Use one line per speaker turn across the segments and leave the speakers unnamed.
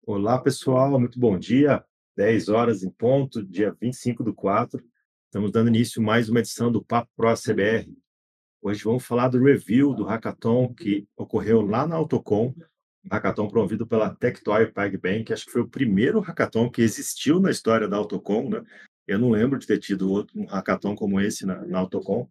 Olá, pessoal, muito bom dia. 10 horas em ponto, dia 25/4. Estamos dando início a mais uma edição do Papo Pro CBR. Hoje vamos falar do review do hackathon que ocorreu lá na Autocom, um hackathon promovido pela Tectoy PagBank. Acho que foi o primeiro hackathon que existiu na história da Autocom, né? Eu não lembro de ter tido outro um hackathon como esse na Autocom.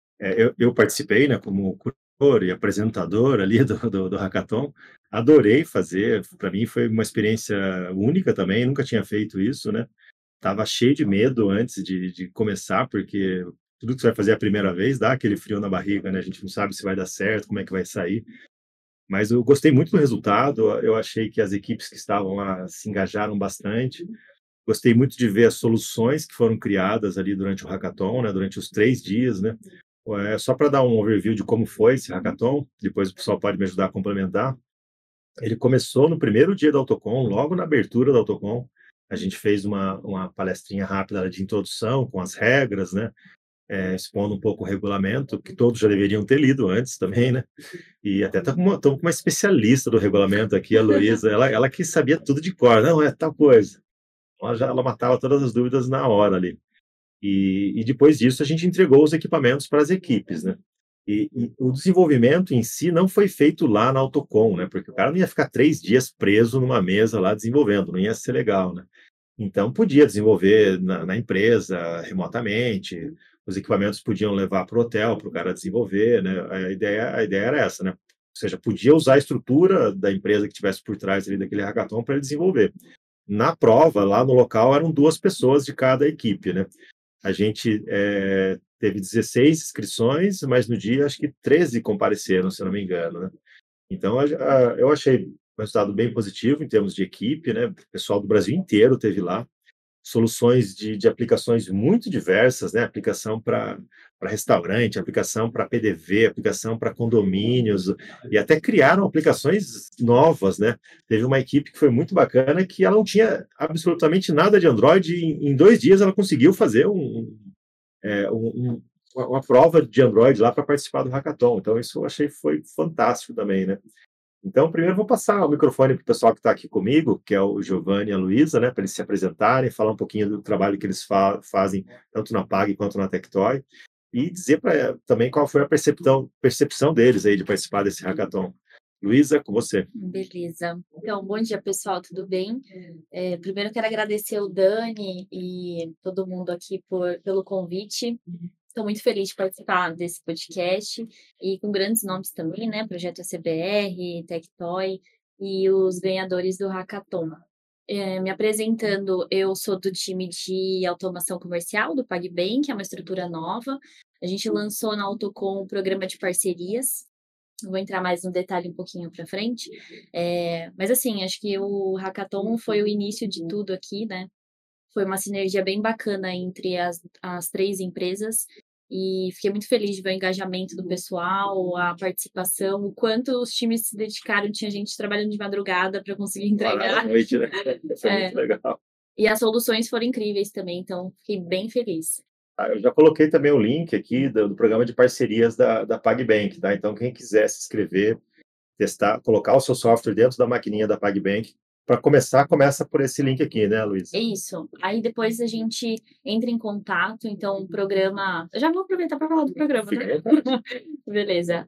Eu participei, né, como curador e apresentador ali do hackathon. Adorei fazer, para mim foi uma experiência única também, nunca tinha feito isso, né. Tava cheio de medo antes de começar, porque tudo que você vai fazer a primeira vez dá aquele frio na barriga, né, a gente não sabe se vai dar certo, como é que vai sair. Mas eu gostei muito do resultado, eu achei que as equipes que estavam lá se engajaram bastante. Gostei muito de ver as soluções que foram criadas ali durante o hackathon, né, durante os 3 dias, né. Só para dar um overview de como foi esse hackathon, depois o pessoal pode me ajudar a complementar. Ele começou no primeiro dia da Autocom, logo na abertura da Autocom. A gente fez uma palestrinha rápida de introdução com as regras, né, expondo um pouco o regulamento, que todos já deveriam ter lido antes também, né. E até estamos com uma especialista do regulamento aqui, a Luísa, ela que sabia tudo de cor. "Não, é tal coisa". Ela matava todas as dúvidas na hora ali. E depois disso a gente entregou os equipamentos para as equipes, né. E o desenvolvimento em si não foi feito lá na Autocom, né, porque o cara não ia ficar 3 dias preso numa mesa lá desenvolvendo, não ia ser legal, né. Então podia desenvolver na empresa, remotamente, os equipamentos podiam levar para o hotel, para o cara desenvolver, né, a ideia era essa, né. Ou seja, podia usar a estrutura da empresa que estivesse por trás ali daquele hackathon para ele desenvolver. Na prova, lá no local, eram 2 pessoas de cada equipe, né. A gente, teve 16 inscrições, mas no dia acho que 13 compareceram, se eu não me engano, né. Então eu achei um resultado bem positivo em termos de equipe, né, o pessoal do Brasil inteiro teve lá, soluções de aplicações muito diversas, né, aplicação para restaurante, aplicação para PDV, aplicação para condomínios, e até criaram aplicações novas, né. Teve uma equipe que foi muito bacana, que ela não tinha absolutamente nada de Android, e em 2 dias ela conseguiu fazer uma prova de Android lá para participar do hackathon, então isso eu achei que foi fantástico também, né. Então, primeiro vou passar o microfone para o pessoal que está aqui comigo, que é o Giovanni e a Luísa, né, para eles se apresentarem, falar um pouquinho do trabalho que eles fazem, tanto na Pag quanto na Tectoy, e dizer também qual foi a percepção deles aí de participar desse hackathon. Luísa, com você.
Beleza. Então, bom dia, pessoal, tudo bem? Primeiro eu quero agradecer o Dani e todo mundo aqui pelo convite. Estou muito feliz de participar desse podcast e com grandes nomes também, né? Projeto ACBR, Tectoy e os ganhadores do Hackathon. Me apresentando, eu sou do time de automação comercial do PagBank, que é uma estrutura nova. A gente lançou na Autocom um programa de parcerias. Eu vou entrar mais no detalhe um pouquinho para frente. Mas assim, acho que o hackathon foi o início de tudo aqui, né. Foi uma sinergia bem bacana entre as 3 empresas, e fiquei muito feliz de ver o engajamento do pessoal, a participação, o quanto os times se dedicaram, tinha gente trabalhando de madrugada para conseguir
Horário à
entregar.
noite, né. Foi muito
É,
legal.
e as soluções foram incríveis também, então fiquei bem feliz.
Eu já coloquei também o link aqui do programa de parcerias da PagBank, tá? Então quem quiser se inscrever, testar, colocar o seu software dentro da maquininha da PagBank, para começar, começa por esse link aqui, né, Luiz?
É isso. Aí depois a gente entra em contato, então o programa eu já vou aproveitar para falar do programa,
Fica
né.
à vontade.
Beleza.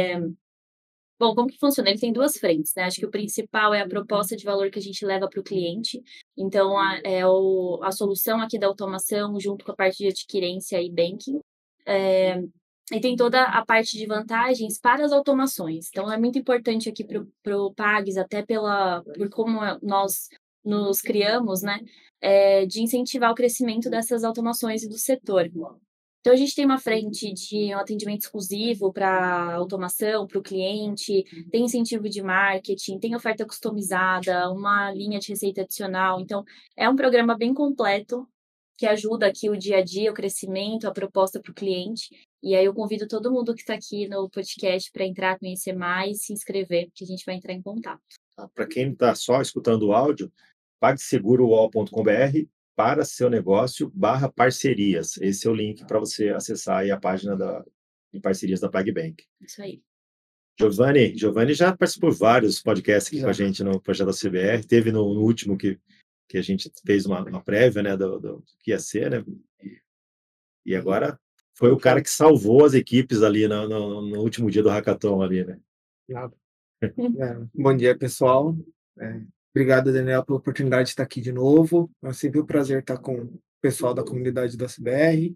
Bom, como que funciona? Ele tem 2 frentes, né, acho que o principal é a proposta de valor que a gente leva para o cliente, então a solução aqui da automação junto com a parte de adquirência e banking, eh, e tem toda a parte de vantagens para as automações. Então é muito importante aqui para o Pags, até por como nós nos criamos, né, de incentivar o crescimento dessas automações e do setor. Então a gente tem uma frente de um atendimento exclusivo para automação, para o cliente, tem incentivo de marketing, tem oferta customizada, uma linha de receita adicional. Então é um programa bem completo, que ajuda aqui o dia a dia, o crescimento, a proposta para o cliente. E aí eu convido todo mundo que está aqui no podcast para entrar, conhecer mais, se inscrever, que a gente vai entrar em contato.
Para quem está só escutando o áudio, pagseguro.com.br para seu negócio barra parcerias. Esse é o link para você acessar aí a página de parcerias da PagBank.
Isso aí.
Giovanni já participou de vários podcasts aqui com a gente no projeto da CBR, teve no último que a gente fez uma prévia, né, do que ia ser, né, e agora foi o cara que salvou as equipes ali no último dia do hackathon ali, né?
Bom dia, pessoal. Obrigado, Daniel, pela oportunidade de estar aqui de novo. É sempre um prazer estar com o pessoal da comunidade da CBR.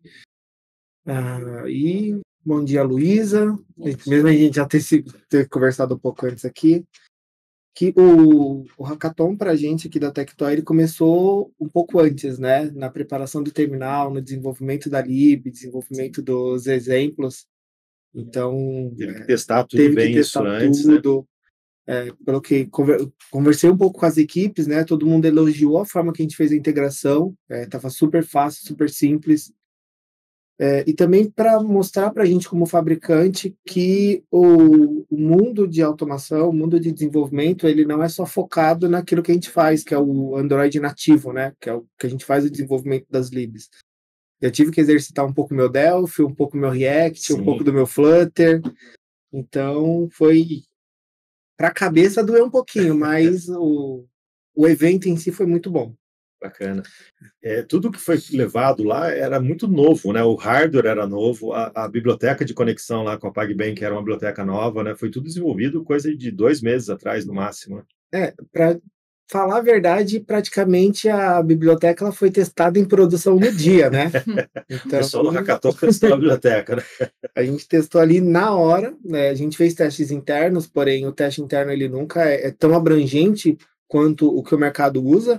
E bom dia, Luísa. Mesmo a gente já ter conversado um pouco antes aqui, que o hackathon para a gente aqui da Tectoy, ele começou um pouco antes, né? Na preparação do terminal, no desenvolvimento da lib, desenvolvimento dos exemplos. Então,
teve que testar tudo bem isso antes, né?
Pelo que conversei um pouco com as equipes, né? Todo mundo elogiou a forma que a gente fez a integração. Tava super fácil, super simples. E também para mostrar para a gente, como fabricante, que o mundo de automação, o mundo de desenvolvimento, ele não é só focado naquilo que a gente faz, que é o Android nativo, né? Que é o que a gente faz o desenvolvimento das libs. Eu tive que exercitar um pouco meu Delphi, um pouco meu React,
Sim.
um pouco do meu Flutter. Então, foi... Para a cabeça doeu um pouquinho, mas o evento em si foi muito bom.
Bacana. Tudo que foi levado lá era muito novo, né? O hardware era novo, a biblioteca de conexão lá com a PagBank era uma biblioteca nova, né? Foi tudo desenvolvido coisa de 2 meses atrás, no máximo.
Para falar a verdade, praticamente a biblioteca ela foi testada em produção no dia, né?
Então, só no hackathon testou a biblioteca, né?
A gente testou ali na hora, né? A gente fez testes internos, porém o teste interno ele nunca é tão abrangente quanto o que o mercado usa,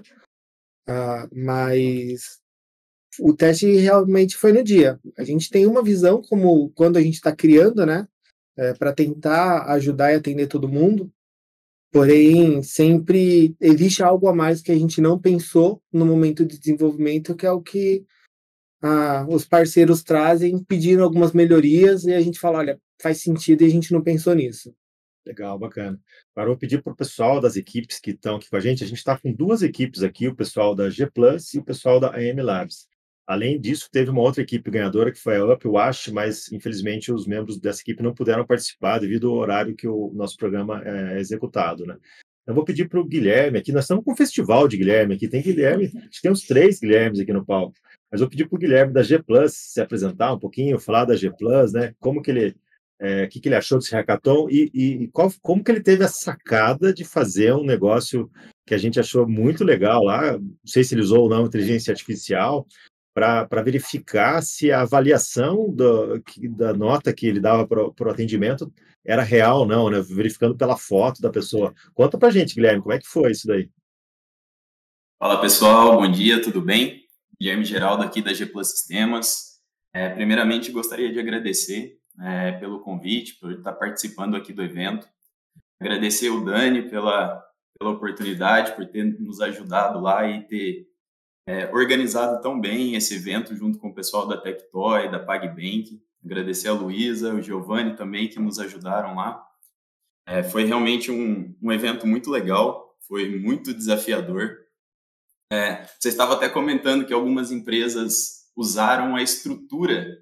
mas o teste realmente foi no dia. A gente tem uma visão como quando a gente está criando, né? Para tentar ajudar e atender todo mundo. Porém, sempre existe algo a mais que a gente não pensou no momento de desenvolvimento, que é o que os parceiros trazem, pedindo algumas melhorias, e a gente fala, olha, faz sentido e a gente não pensou nisso.
Legal, bacana. Agora eu vou pedir para o pessoal das equipes que estão aqui com a gente está com 2 equipes aqui, o pessoal da G Plus e o pessoal da AM Labs. Além disso, teve uma outra equipe ganhadora, que foi a Up Wash, mas infelizmente os membros dessa equipe não puderam participar devido ao horário que o nosso programa é executado, né? Eu vou pedir para o Guilherme aqui, nós estamos com um festival de Guilherme aqui, tem Guilherme, a gente tem uns 3 Guilhermes aqui no palco, mas vou pedir para o Guilherme da G Plus se apresentar um pouquinho, falar da G Plus, né? Como que ele... o que ele achou desse hackathon e como que ele teve a sacada de fazer um negócio que a gente achou muito legal lá, não sei se ele usou ou não inteligência artificial, para verificar se a avaliação da nota que ele dava para o atendimento era real ou não, né? Verificando pela foto da pessoa. Conta para a gente, Guilherme, como é que foi isso daí?
Fala, pessoal, bom dia, tudo bem? Guilherme Geraldo aqui da G Plus Sistemas. Primeiramente, gostaria de agradecer pelo convite, por estar participando aqui do evento. Agradecer o Dani pela oportunidade, por ter nos ajudado lá e ter organizado tão bem esse evento junto com o pessoal da Tectoy, da PagBank. Agradecer a Luísa, o Giovanni também, que nos ajudaram lá. Foi realmente um evento muito legal, foi muito desafiador. Você estava até comentando que algumas empresas usaram a estrutura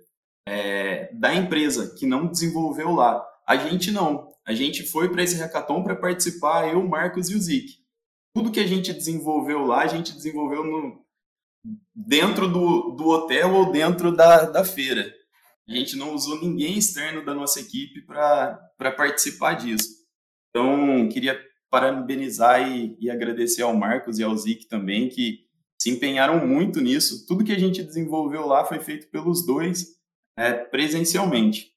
da empresa, que não desenvolveu lá. A gente não. A gente foi para esse hackathon para participar, eu, o Marcos e o Zic. Tudo que a gente desenvolveu lá, a gente desenvolveu dentro do hotel ou dentro da feira. A gente não usou ninguém externo da nossa equipe para participar disso. Então, queria parabenizar e agradecer ao Marcos e ao Zic também, que se empenharam muito nisso. Tudo que a gente desenvolveu lá foi feito pelos dois presencialmente.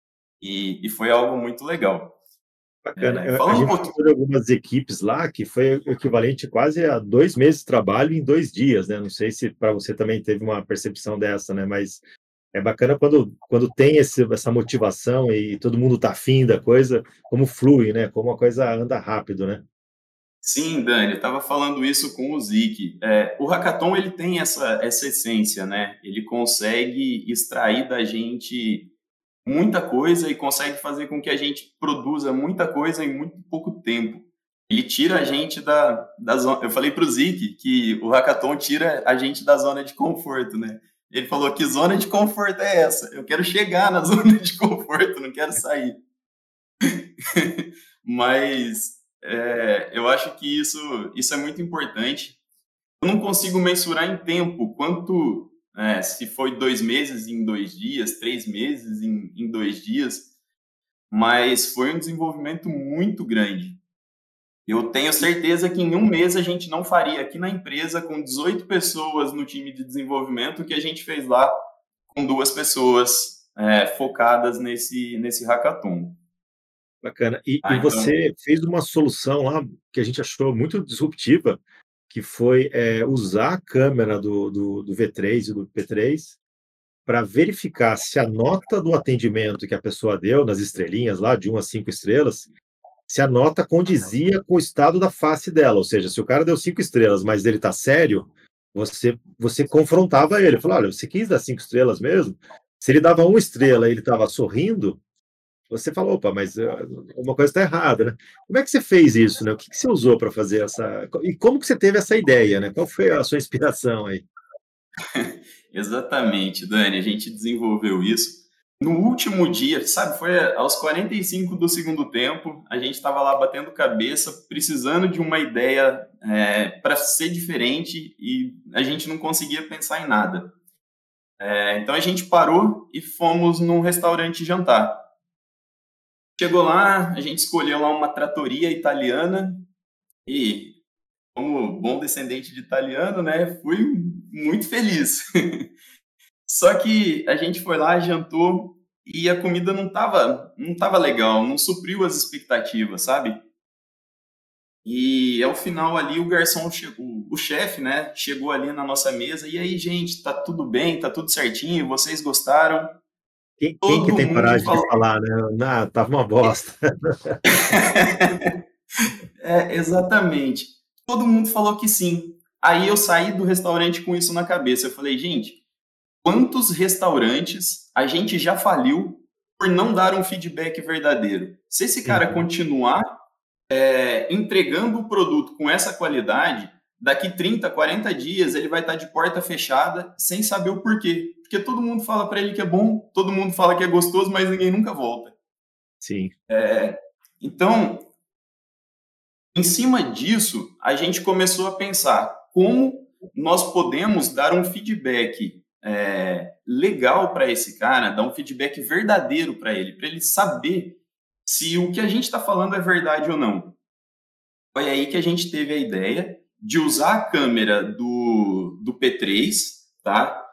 E foi algo muito legal.
Bacana. A gente falou de algumas equipes lá que foi o equivalente quase a 2 meses de trabalho em 2 dias, né? Não sei se para você também teve uma percepção dessa, né? Mas é bacana quando tem essa motivação e todo mundo está afim da coisa, como flui, né? Como a coisa anda rápido, né?
Sim, Dani, eu estava falando isso com o Zic. O hackathon ele tem essa essência, né? Ele consegue extrair da gente muita coisa e consegue fazer com que a gente produza muita coisa em muito pouco tempo. Ele tira a gente da zona... Eu falei para o Zic que o hackathon tira a gente da zona de conforto, né? Ele falou, que zona de conforto é essa? Eu quero chegar na zona de conforto, não quero sair. Mas eu acho que isso é muito importante. Eu não consigo mensurar em tempo quanto, se foi 2 meses em 2 dias, 3 meses em 2 dias, mas foi um desenvolvimento muito grande. Eu tenho certeza que em um mês a gente não faria aqui na empresa, com 18 pessoas no time de desenvolvimento, o que a gente fez lá com 2 pessoas focadas nesse hackathon.
Bacana. E
Então,
você fez uma solução lá que a gente achou muito disruptiva, que foi usar a câmera do V3 e do P3 para verificar se a nota do atendimento que a pessoa deu, nas estrelinhas lá, de 1 a 5 estrelas, se a nota condizia com o estado da face dela. Ou seja, se o cara deu 5 estrelas, mas ele está sério, você confrontava ele. Falou, olha, você quis dar 5 estrelas mesmo? Se ele dava 1 estrela e ele estava sorrindo, você falou, opa, mas uma coisa está errada, né? Como é que você fez isso, né? O que você usou para fazer essa... E como que você teve essa ideia, né? Qual foi a sua inspiração aí?
exatamente, Dani, a gente desenvolveu isso. No último dia, sabe, foi aos 45 do segundo tempo, a gente estava lá batendo cabeça, precisando de uma ideia para ser diferente e a gente não conseguia pensar em nada. Então a gente parou e fomos num restaurante jantar. Chegou lá, a gente escolheu lá uma trattoria italiana e, como bom descendente de italiano, né, fui muito feliz. Só que a gente foi lá, jantou e a comida não tava legal, não supriu as expectativas, sabe? E ao final ali o garçom chegou, o chefe, né, chegou ali na nossa mesa e aí, gente, tá tudo bem, tá tudo certinho, vocês gostaram?
Quem que
Todo
tem
mundo
coragem de
falou.
falar, né? Não, tava uma bosta.
Exatamente. Todo mundo falou que sim. Aí eu saí do restaurante com isso na cabeça. Eu falei, gente, quantos restaurantes a gente já faliu por não dar um feedback verdadeiro? Se esse cara
Uhum.
continuar entregando o produto com essa qualidade, daqui 30, 40 dias ele vai estar de porta fechada sem saber o porquê. Porque todo mundo fala para ele que é bom, todo mundo fala que é gostoso, mas ninguém nunca volta.
Sim.
Então, em cima disso, a gente começou a pensar como nós podemos dar um feedback legal para esse cara, dar um feedback verdadeiro para ele saber se o que a gente está falando é verdade ou não. Foi aí que a gente teve a ideia de usar a câmera do P3, tá?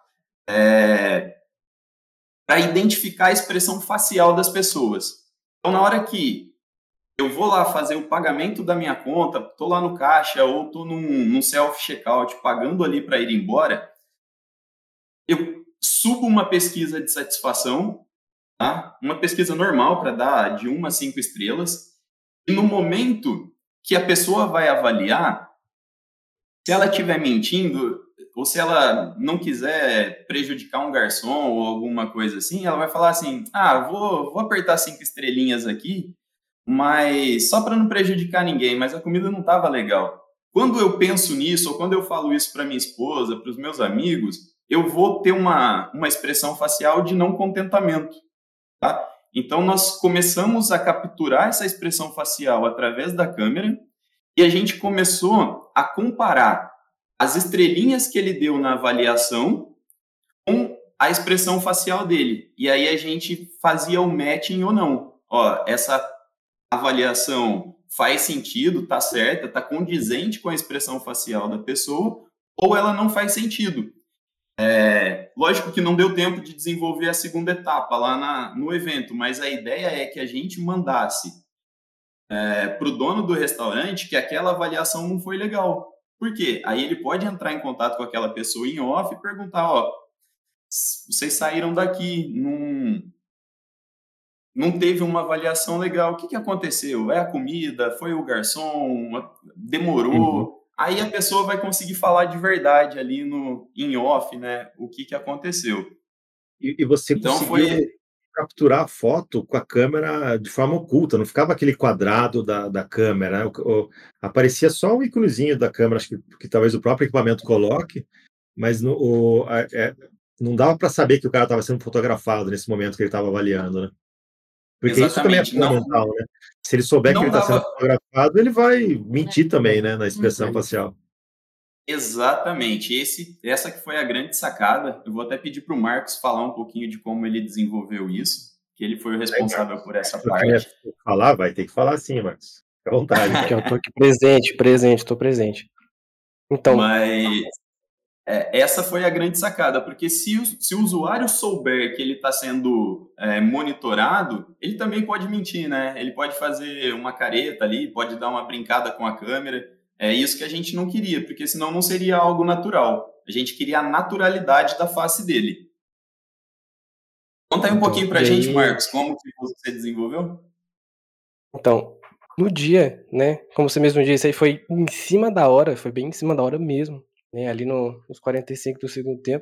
Para identificar a expressão facial das pessoas. Então, na hora que eu vou lá fazer o pagamento da minha conta, estou lá no caixa ou estou num self-checkout pagando ali para ir embora, eu subo uma pesquisa de satisfação, tá? Uma pesquisa normal para dar de 1 a 5 estrelas, e no momento que a pessoa vai avaliar, se ela estiver mentindo ou se ela não quiser prejudicar um garçom ou alguma coisa assim, ela vai falar assim, vou apertar 5 estrelinhas aqui, mas só para não prejudicar ninguém, mas a comida não estava legal. Quando eu penso nisso, ou quando eu falo isso para minha esposa, para os meus amigos, eu vou ter uma expressão facial de não contentamento, tá? Então, nós começamos a capturar essa expressão facial através da câmera e a gente começou a comparar as estrelinhas que ele deu na avaliação com a expressão facial dele. E aí a gente fazia o matching ou não. Ó, essa avaliação faz sentido, tá certa, tá condizente com a expressão facial da pessoa, ou ela não faz sentido. Lógico que não deu tempo de desenvolver a segunda etapa lá no evento, mas a ideia é que a gente mandasse para o dono do restaurante que aquela avaliação não foi legal. Por quê? Aí ele pode entrar em contato com aquela pessoa em off e perguntar, ó, vocês saíram daqui, não teve uma avaliação legal. O que aconteceu? É a comida? Foi o garçom?
Uhum.
Demorou? Aí a pessoa vai conseguir falar de verdade ali em off, né? O que aconteceu.
E você
Então
conseguiu
foi.
capturar a foto com a câmera de forma oculta, não ficava aquele quadrado da câmera, né? Aparecia só o íconezinho da câmera, acho que talvez o próprio equipamento coloque, mas não dava para saber que o cara estava sendo fotografado nesse momento que ele estava avaliando, né? Porque isso também é
Exatamente. Não,
fundamental, né? Se ele souber que ele
não
está sendo
dava.
fotografado, ele vai mentir também, né, na expressão facial.
Exatamente. Essa que foi a grande sacada. Eu vou até pedir para o Marcos falar um pouquinho de como ele desenvolveu isso, que ele foi o
Aí,
responsável por essa
Marcos, quer
parte.
falar? Vai ter que falar sim, Marcos. Fica à vontade.
Aqui, eu tô aqui presente, tô presente. Então,
Mas essa foi a grande sacada, porque se o usuário souber que ele está sendo monitorado, ele também pode mentir, né? Ele pode fazer uma careta ali, pode dar uma brincada com a câmera. É isso que a gente não queria, porque senão não seria algo natural. A gente queria a naturalidade da face dele. Conta aí um
Então,
pouquinho pra
e
gente,
aí-
Marcos, como que você desenvolveu?
então, no dia, né, como você mesmo disse, aí foi em cima da hora, foi bem em cima da hora mesmo, né, ali nos 45 do segundo tempo.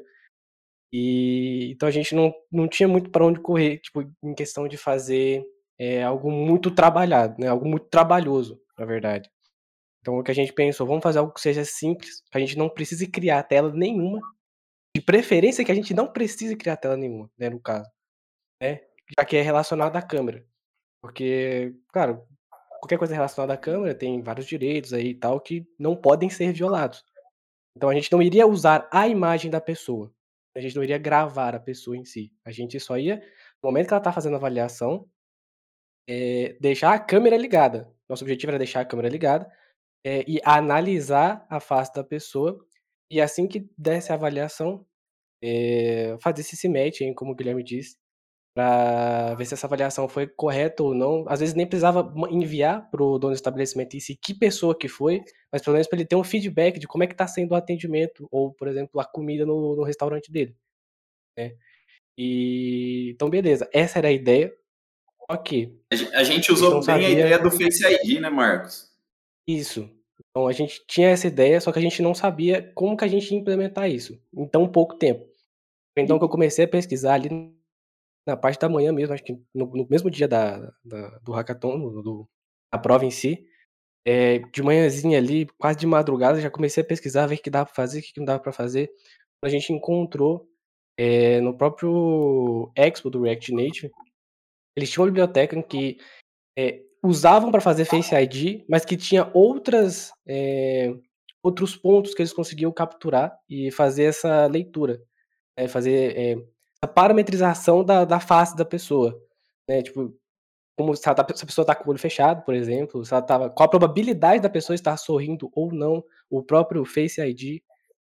E então a gente não tinha muito para onde correr, tipo, em questão de fazer algo muito trabalhado, né, algo muito trabalhoso, na verdade. Então o que a gente pensou, vamos fazer algo que seja simples, que a gente não precise criar tela nenhuma, de preferência que a gente não precise criar tela nenhuma, né, no caso, né, já que é relacionado à câmera. Porque, claro, qualquer coisa relacionada à câmera tem vários direitos aí e tal que não podem ser violados. Então a gente não iria usar a imagem da pessoa. A gente não iria gravar a pessoa em si. A gente só ia, no momento que ela tá fazendo a avaliação, deixar a câmera ligada. Nosso objetivo era deixar a câmera ligada, e analisar a face da pessoa. E assim que desse a avaliação, fazer esse match, hein, como o Guilherme disse, para ver se essa avaliação foi correta ou não. Às vezes nem precisava enviar para o dono do estabelecimento em si que pessoa que foi, mas pelo menos para ele ter um feedback de como é que está sendo o atendimento ou, por exemplo, a comida no restaurante dele, né. E então beleza, essa era a ideia, só que
A gente
a gente não
usou bem a
sabia
ideia do Face ID, né, Marcos?
isso. Então a gente tinha essa ideia, só que a gente não sabia como que a gente ia implementar isso em tão pouco tempo. Então que eu comecei a pesquisar ali na parte da manhã mesmo, acho que no mesmo dia do hackathon, da prova em si, de manhãzinha ali, quase de madrugada, já comecei a pesquisar, ver o que dava pra fazer, o que não dava pra fazer. A gente encontrou, no próprio Expo do React Native, eles tinham uma biblioteca em que usavam para fazer Face ID, mas que tinha outros pontos que eles conseguiam capturar e fazer essa leitura, fazer a parametrização da face da pessoa, né? Tipo, como se a pessoa tá com o olho fechado, por exemplo, se ela tava, qual a probabilidade da pessoa estar sorrindo ou não, o próprio Face ID.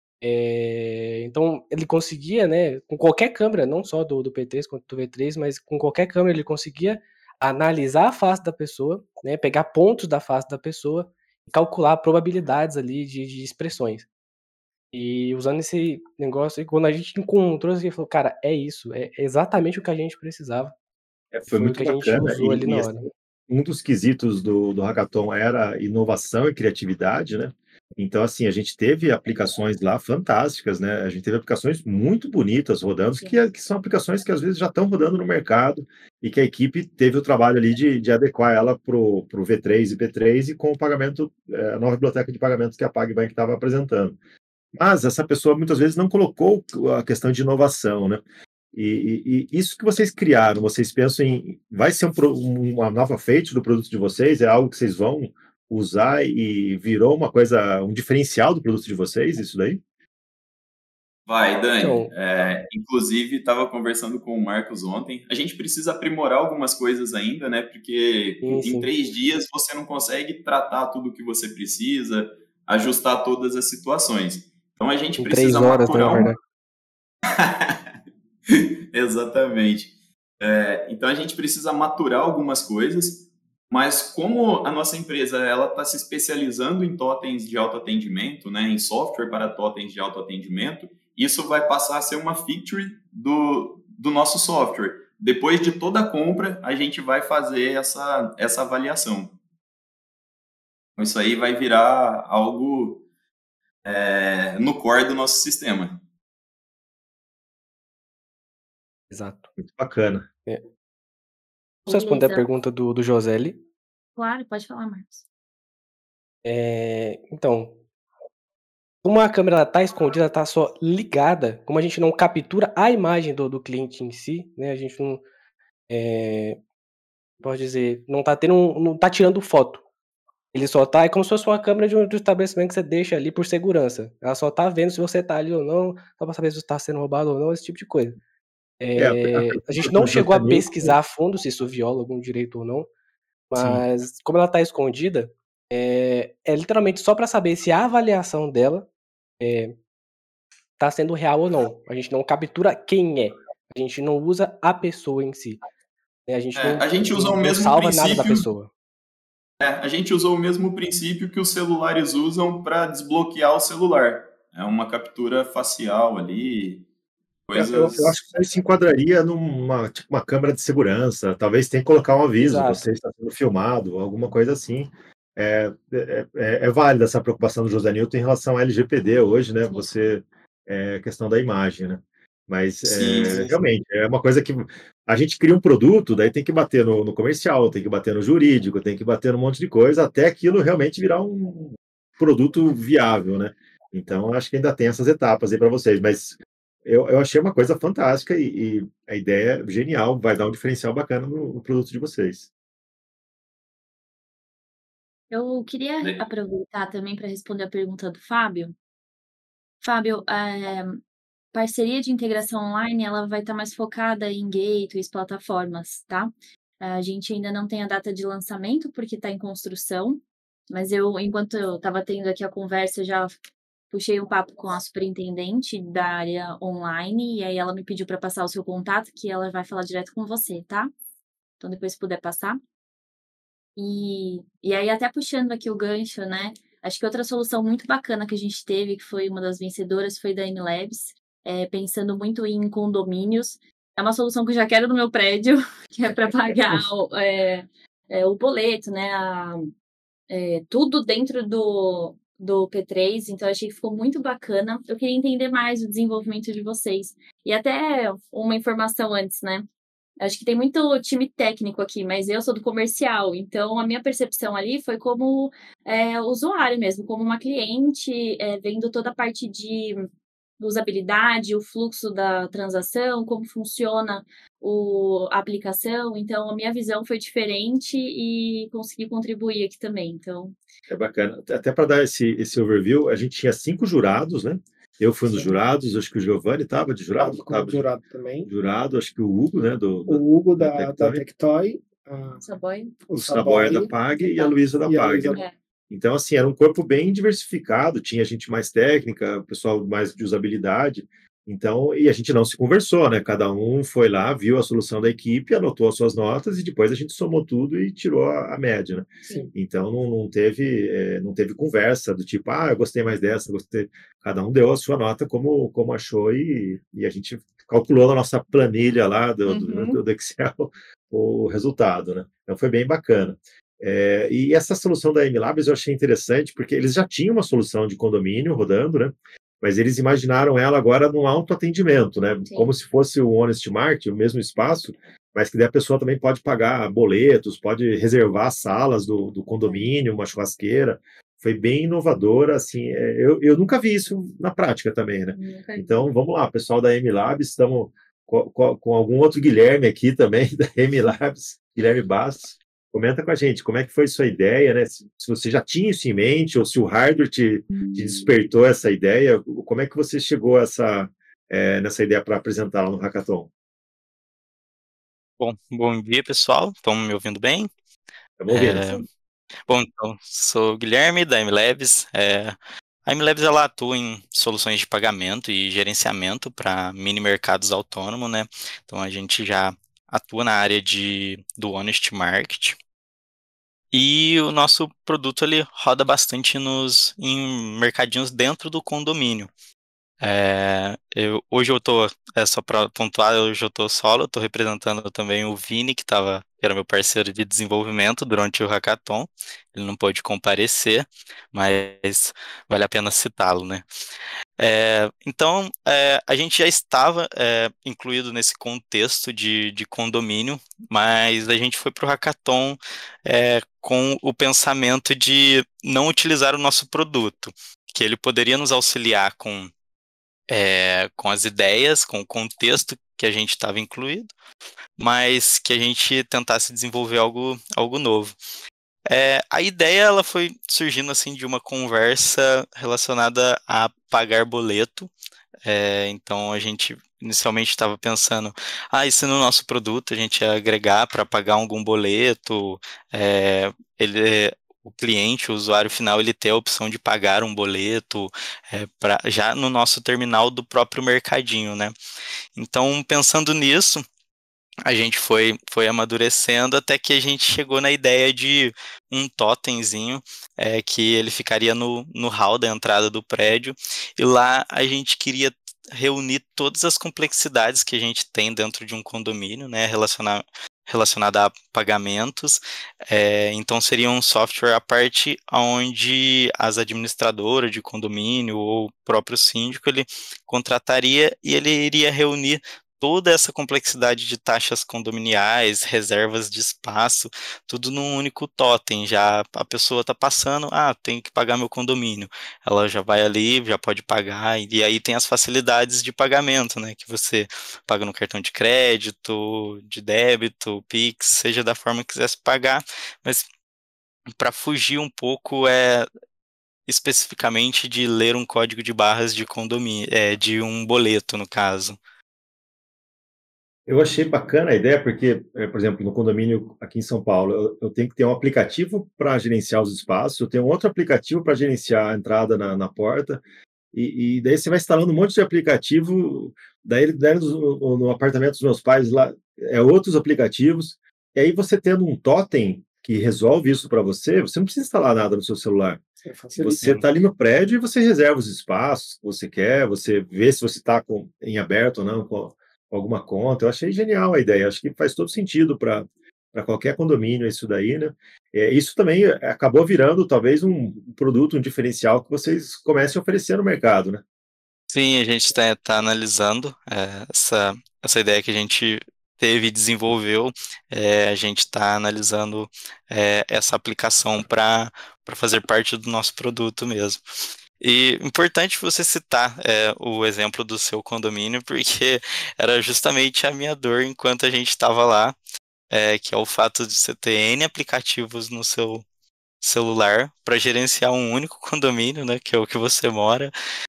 Então ele conseguia, né, com qualquer câmera, não só do P3 quanto do V3, mas com qualquer câmera ele conseguia analisar a face da pessoa, né, pegar pontos da face da pessoa e calcular probabilidades ali de expressões. E usando esse negócio, e quando a gente encontrou, a gente falou, cara, é isso, é exatamente o que a gente precisava.
Foi
Foi o
muito
que a gente
bacana
usou ali na hora.
assim, um dos quesitos do hackathon era inovação e criatividade, né. Então, assim, a gente teve aplicações lá fantásticas, né, a gente teve aplicações muito bonitas rodando, que são aplicações que às vezes já estão rodando no mercado e que a equipe teve o trabalho ali de adequar ela para o V3 e P3 e com o pagamento, a nova biblioteca de pagamentos que a PagBank estava apresentando. Mas essa pessoa muitas vezes não colocou a questão de inovação, né. E isso que vocês criaram, vocês pensam em vai ser uma nova feature do produto de vocês? É algo que vocês vão usar e virou uma coisa, um diferencial do produto de vocês, isso daí?
Vai, Dani.
Então,
Inclusive, estava conversando com o Marcos ontem. A gente precisa aprimorar algumas coisas ainda, né? Porque
sim,
em
sim.
3 dias você não consegue tratar tudo o que você precisa, ajustar todas as situações. Então a gente
Em 3
precisa
horas, né, na
maturar
verdade.
Exatamente. Então a gente precisa maturar algumas coisas, mas como a nossa empresa ela está se especializando em totens de autoatendimento, né, em software para totens de autoatendimento, isso vai passar a ser uma feature do nosso software. Depois de toda a compra, a gente vai fazer essa avaliação. Então, isso aí vai virar algo no core do nosso sistema.
Exato.
Muito bacana.
Posso responder a
Beleza.
pergunta do Joseli?
Claro, pode falar, Marcos.
Então, como a câmera está escondida, está só ligada, como a gente não captura a imagem do cliente em si, né, a gente não posso dizer, não tá tirando foto. Ele só tá, é como se fosse uma câmera de um estabelecimento que você deixa ali por segurança. Ela só tá vendo se você tá ali ou não, só pra saber se você tá sendo roubado ou não, esse tipo de coisa.
A
A gente
pergunta
não
do
chegou a
José Nilton,
pesquisar a fundo se isso viola algum direito ou não,
sim,
mas como ela tá escondida, é literalmente só pra saber se a avaliação dela tá sendo real ou não. A gente não captura quem é. A gente não usa a pessoa em si, né, a gente
A gente usa o
não
mesmo
salva nada da
princípio.
pessoa.
A gente usou o mesmo princípio que os celulares usam para desbloquear o celular. É uma captura facial ali,
eu
coisas.
acho que isso se enquadraria numa tipo uma câmera de segurança, talvez tenha que colocar um aviso,
Exato.
você está sendo filmado, alguma coisa assim. É válida essa preocupação do José Nilton em relação ao LGPD hoje, né? Você questão da imagem, né? Mas
Sim, sim.
realmente é uma coisa que a gente cria um produto, daí tem que bater no comercial, tem que bater no jurídico, tem que bater num monte de coisa até aquilo realmente virar um produto viável, né? Então acho que ainda tem essas etapas aí para vocês, mas eu achei uma coisa fantástica e a ideia é genial, vai dar um diferencial bacana no produto de vocês.
Eu queria
Le-
aproveitar também para responder a pergunta do Fábio. Fábio, parceria de integração online, ela vai estar mais focada em gateways, plataformas, tá? A gente ainda não tem a data de lançamento, porque está em construção, mas enquanto eu estava tendo aqui a conversa, eu já puxei um papo com a superintendente da área online, e aí ela me pediu para passar o seu contato, que ela vai falar direto com você, tá? Então, depois, se puder passar. E aí, até puxando aqui o gancho, né? Acho que outra solução muito bacana que a gente teve, que foi uma das vencedoras, foi da MLabs, pensando muito em condomínios. É uma solução que eu já quero no meu prédio, que é para pagar o boleto, né? Tudo dentro do P3, então achei que ficou muito bacana. Eu queria entender mais o desenvolvimento de vocês. E até uma informação antes, né? Acho que tem muito time técnico aqui, mas eu sou do comercial, então a minha percepção ali foi como usuário mesmo, como uma cliente, vendo toda a parte de usabilidade, o fluxo da transação, como funciona a aplicação. Então, a minha visão foi diferente e consegui contribuir aqui também. Então,
É bacana. Até para dar esse overview, a gente tinha 5 jurados, né? Eu fui um dos
Sim.
jurados, acho que o Giovanni estava de jurado,
Como
estava de
jurado também.
jurado, acho que o Hugo, né,
O Hugo
da
da
Tectoy,
Tectoy,
Saboy.
o
Saboia da
Saboy
PAG e a Luísa da
e a
PAG,
Luísa.
né?
É.
Então, assim, era um corpo bem diversificado, tinha gente mais técnica, o pessoal mais de usabilidade. Então, e a gente não se conversou, né? Cada um foi lá, viu a solução da equipe, anotou as suas notas e depois a gente somou tudo e tirou a média, né?
Sim.
Então, não teve conversa do tipo, eu gostei mais dessa, gostei. Cada um deu a sua nota como achou e a gente calculou na nossa planilha lá do Excel o resultado, né? Então, foi bem bacana. E essa solução da MLabs eu achei interessante, porque eles já tinham uma solução de condomínio rodando, né? Mas eles imaginaram ela agora no autoatendimento, né?
Sim.
Como se fosse o Honest Mart, o mesmo espaço, mas que daí a pessoa também pode pagar boletos, pode reservar salas do condomínio, uma churrasqueira. Foi bem inovadora, assim, eu nunca vi isso na prática também, né? Então, vamos lá, pessoal da MLabs, estamos com algum outro Guilherme aqui também, da MLabs, Guilherme Bastos. Comenta com a gente como é que foi sua ideia, né? Se você já tinha isso em mente ou se o hardware te despertou essa ideia, como é que você chegou nessa ideia para apresentar lá no Hackathon?
Bom dia, pessoal. Estão me ouvindo bem?
Estamos ouvindo.
Bom, então, sou o Guilherme da MLabs. A MLabs ela atua em soluções de pagamento e gerenciamento para mini mercados autônomos, né? Então a gente já atua na área do Honest Market. E o nosso produto ele roda bastante em mercadinhos dentro do condomínio. Hoje eu tô, só para pontuar, hoje eu tô solo, eu tô representando também o Vini, que era meu parceiro de desenvolvimento durante o Hackathon. Ele não pôde comparecer, mas vale a pena citá-lo, né? Então, a gente já estava incluído nesse contexto de condomínio, mas a gente foi para o Hackathon com o pensamento de não utilizar o nosso produto, que ele poderia nos auxiliar com as ideias, com o contexto que a gente estava incluído, mas que a gente tentasse desenvolver algo novo. A ideia ela foi surgindo assim de uma conversa relacionada a pagar boleto. Então a gente inicialmente estava pensando, e se no nosso produto a gente ia agregar para pagar algum boleto, o cliente, o usuário final, ele ter a opção de pagar um boleto já no nosso terminal do próprio mercadinho, né? Então, pensando nisso, a gente foi amadurecendo até que a gente chegou na ideia de um totemzinho que ele ficaria no hall da entrada do prédio, e lá a gente queria reunir todas as complexidades que a gente tem dentro de um condomínio, né, relacionada a pagamentos. Então seria um software à parte onde as administradoras de condomínio ou o próprio síndico ele contrataria e ele iria reunir toda essa complexidade de taxas condominiais, reservas de espaço, tudo num único totem. Já a pessoa está passando, tenho que pagar meu condomínio. Ela já vai ali, já pode pagar, e aí tem as facilidades de pagamento, né? Que você paga no cartão de crédito, de débito, Pix, seja da forma que quisesse pagar, mas para fugir um pouco especificamente de ler um código de barras de condomínio, de um boleto, no caso.
Eu achei bacana a ideia, porque, por exemplo, no condomínio aqui em São Paulo, eu tenho que ter um aplicativo para gerenciar os espaços, eu tenho outro aplicativo para gerenciar a entrada na porta, e daí você vai instalando um monte de aplicativo, daí no apartamento dos meus pais lá, outros aplicativos, e aí você tendo um totem que resolve isso para você, você não precisa instalar nada no seu celular. Você está ali no prédio e você reserva os espaços que você quer, você vê se você está em aberto ou não com alguma conta. Eu achei genial a ideia, acho que faz todo sentido para qualquer condomínio isso daí, né? Isso também acabou virando talvez um produto, um diferencial que vocês comecem a oferecer no mercado, né?
Sim, a gente está analisando essa ideia que a gente teve e desenvolveu. A gente está analisando essa aplicação para fazer parte do nosso produto mesmo. E importante você citar o exemplo do seu condomínio, porque era justamente a minha dor enquanto a gente estava lá, que é o fato de você ter N aplicativos no seu celular para gerenciar um único condomínio, né, que é o que você mora.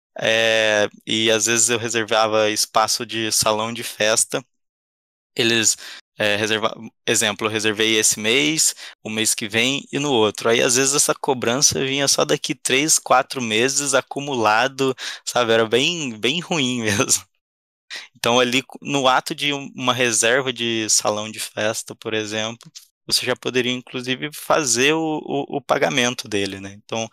E às vezes eu reservava espaço de salão de festa. Eles exemplo, eu reservei esse mês, o mês que vem e no outro. Aí às vezes essa cobrança vinha só daqui 3, 4 meses acumulado, sabe? Era bem, bem ruim mesmo. Então ali no ato de uma reserva de salão de festa, por exemplo, você já poderia inclusive fazer o pagamento dele, né? Então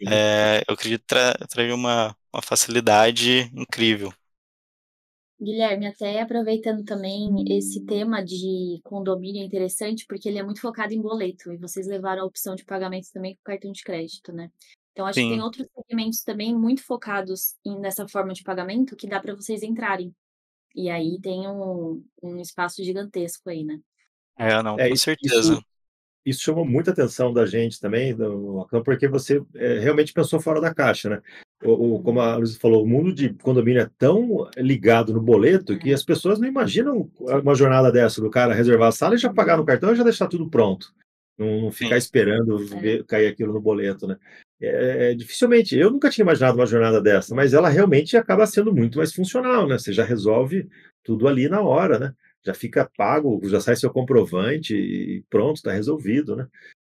eu acredito trazer uma facilidade incrível.
Guilherme, até aproveitando também esse tema de condomínio é interessante, porque ele é muito focado em boleto, e vocês levaram a opção de pagamento também com cartão de crédito, né? Então, acho que tem
Sim.
outros segmentos também muito focados nessa forma de pagamento que dá para vocês entrarem. E aí tem um espaço gigantesco aí, né?
Não,
É,
com certeza.
isso chamou muita atenção da gente também, porque você realmente pensou fora da caixa, né? Como a Luísa falou, o mundo de condomínio é tão ligado no boleto que as pessoas não imaginam uma jornada dessa, do cara reservar a sala e já pagar no cartão e já deixar tudo pronto. Não ficar
Sim.
esperando cair aquilo no boleto, né? Dificilmente, eu nunca tinha imaginado uma jornada dessa, mas ela realmente acaba sendo muito mais funcional, né? Você já resolve tudo ali na hora, né? Já fica pago, já sai seu comprovante e pronto, está resolvido, né?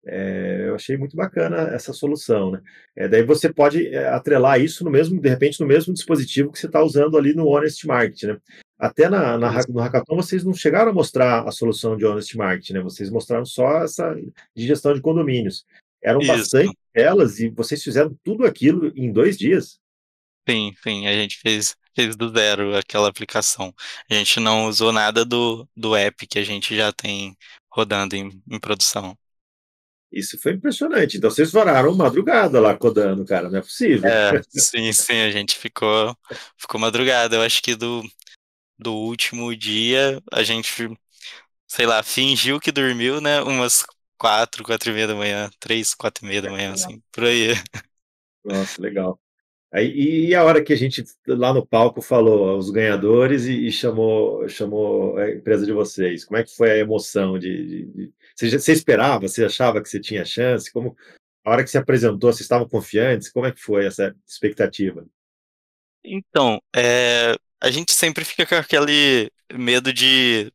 Eu achei muito bacana essa solução, né? Daí você pode atrelar isso de repente, no mesmo dispositivo que você está usando ali no Honest Market, né? Até no Hackathon vocês não chegaram a mostrar a solução de Honest Market, né? Vocês mostraram só essa de gestão de condomínios. Eram
Isso.
bastante telas e vocês fizeram tudo aquilo em 2 dias.
Sim, a gente fez do zero aquela aplicação. A gente não usou nada do app que a gente já tem rodando em produção.
Isso foi impressionante. Então vocês vararam madrugada lá codando, cara, não é possível.
Sim, a gente ficou madrugada. Eu acho que do último dia a gente, sei lá, fingiu que dormiu, né? Umas 4, 4:30 da manhã, 3, 4:30 da manhã, assim, por aí.
Nossa, legal. E a hora que a gente, lá no palco, falou os ganhadores e chamou a empresa de vocês, como é que foi a emoção você esperava, você achava que você tinha chance? A hora que você apresentou, vocês estavam confiantes? Como é que foi essa expectativa?
Então, a gente sempre fica com aquele medo de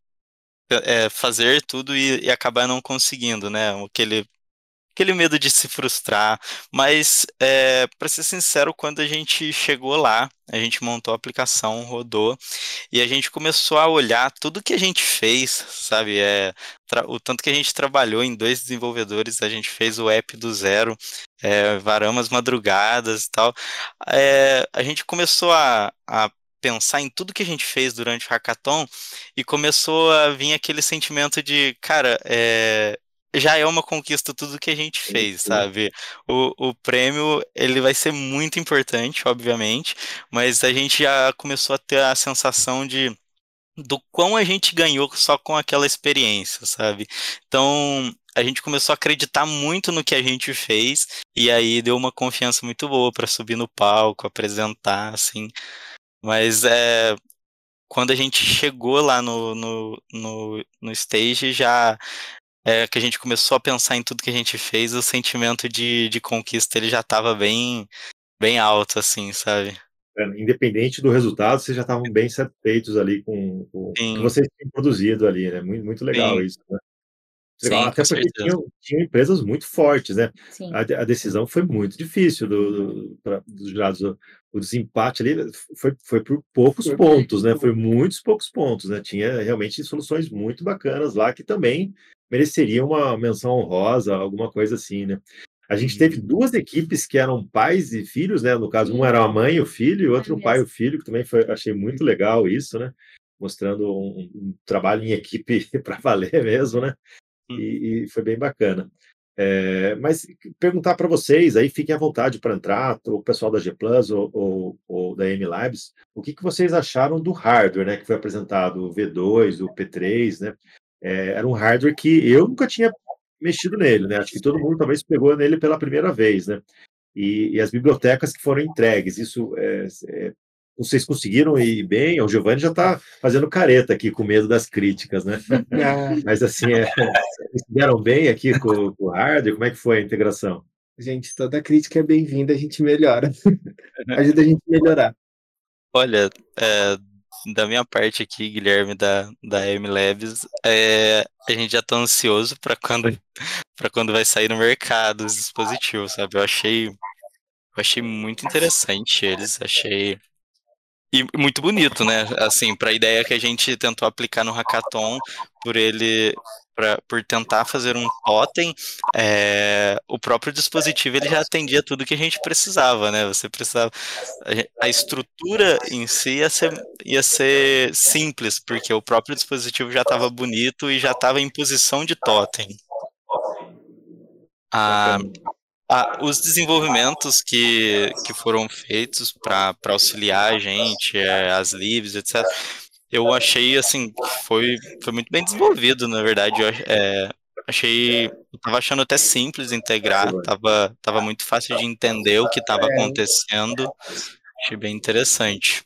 fazer tudo e acabar não conseguindo, né? Aquele medo de se frustrar, mas para ser sincero, quando a gente chegou lá, a gente montou a aplicação, rodou, e a gente começou a olhar tudo que a gente fez, sabe? O tanto que a gente trabalhou em 2 desenvolvedores, a gente fez o app do zero, varamos as madrugadas e tal. A gente começou a pensar em tudo que a gente fez durante o hackathon e começou a vir aquele sentimento de, cara, já é uma conquista tudo que a gente fez, sabe? O prêmio, ele vai ser muito importante, obviamente, mas a gente já começou a ter a sensação do quão a gente ganhou só com aquela experiência, sabe? Então, a gente começou a acreditar muito no que a gente fez e aí deu uma confiança muito boa para subir no palco, apresentar, assim. Mas quando a gente chegou lá no stage, já que a gente começou a pensar em tudo que a gente fez, o sentimento de conquista ele já estava bem, bem alto, assim, sabe?
Independente do resultado, vocês já estavam bem satisfeitos ali com o que
Sim,
vocês têm produzido ali, né? Muito, muito legal
sim,
isso, né? Legal,
sim,
até
com
porque
certeza.
tinham empresas muito fortes, né?
Sim.
A decisão foi muito difícil dos jurados. O desempate ali foi por poucos pontos, né? Foi muitos poucos pontos, né? Tinha realmente soluções muito bacanas lá que também mereceriam uma menção honrosa, alguma coisa assim, né? A gente teve 2 equipes que eram pais e filhos, né? No caso, um era a mãe e o filho, e o outro um pai e o filho, que também achei muito legal isso, né? Mostrando um trabalho em equipe para valer mesmo, né?
Hum.
E foi bem bacana. Mas perguntar para vocês, aí fiquem à vontade para entrar, o pessoal da G Plus ou da M Labs, o que vocês acharam do hardware, né, que foi apresentado, o V2, o P3, né? Era um hardware que eu nunca tinha mexido nele, né? Acho que todo mundo talvez pegou nele pela primeira vez, né? E as bibliotecas que foram entregues, isso vocês conseguiram ir bem? O Giovanni já está fazendo careta aqui, com medo das críticas, né? Mas assim, vocês deram bem aqui com o hardware? Como é que foi a integração?
Gente, toda crítica é bem-vinda, a gente melhora. Ajuda a gente a melhorar.
Olha, da minha parte aqui, Guilherme, da M Labs, a gente já tá ansioso para quando vai sair no mercado os dispositivos, sabe? Eu achei muito interessante eles, achei. E muito bonito, né? Assim, para a ideia que a gente tentou aplicar no hackathon, por tentar fazer um totem, o próprio dispositivo ele já atendia tudo que a gente precisava, né? Você precisava, a estrutura em si ia ser simples, porque o próprio dispositivo já estava bonito e já estava em posição de totem. A,
Bacana.
os desenvolvimentos que foram feitos para auxiliar a gente, as libs, etc., eu achei assim que foi muito bem desenvolvido, na verdade. Eu tava achando até simples integrar, tava muito fácil de entender o que estava acontecendo. Achei bem interessante.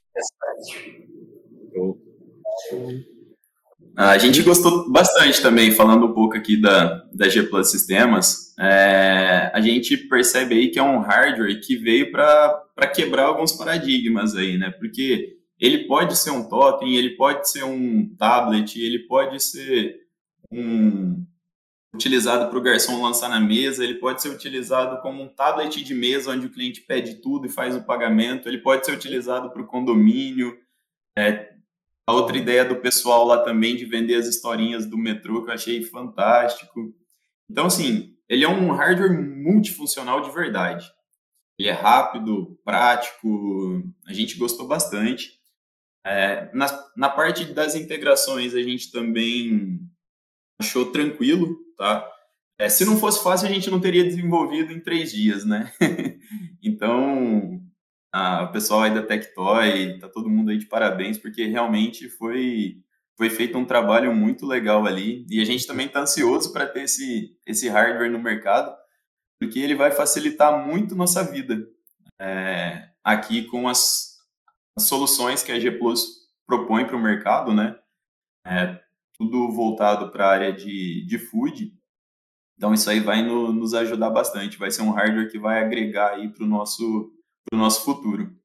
A gente gostou bastante também, falando um pouco aqui da G Plus Sistemas. A gente percebe aí que é um hardware que veio para quebrar alguns paradigmas aí, né? Porque ele pode ser um totem, ele pode ser um tablet, ele pode ser utilizado para o garçom lançar na mesa, ele pode ser utilizado como um tablet de mesa onde o cliente pede tudo e faz o pagamento, ele pode ser utilizado para o condomínio. A outra ideia do pessoal lá também de vender as historinhas do metrô, que eu achei fantástico. Então, assim, ele é um hardware multifuncional de verdade. Ele é rápido, prático, a gente gostou bastante. Na parte das integrações, a gente também achou tranquilo, tá? Se não fosse fácil, a gente não teria desenvolvido em 3 dias, né? Então, o pessoal aí da Tectoy, tá todo mundo aí de parabéns, porque realmente foi feito um trabalho muito legal ali, e a gente também está ansioso para ter esse hardware no mercado, porque ele vai facilitar muito nossa vida. aqui com as soluções que a G Plus propõe para o mercado, né? Tudo voltado para a área de food. Então, isso aí vai nos ajudar bastante. Vai ser um hardware que vai agregar aí para o nosso futuro.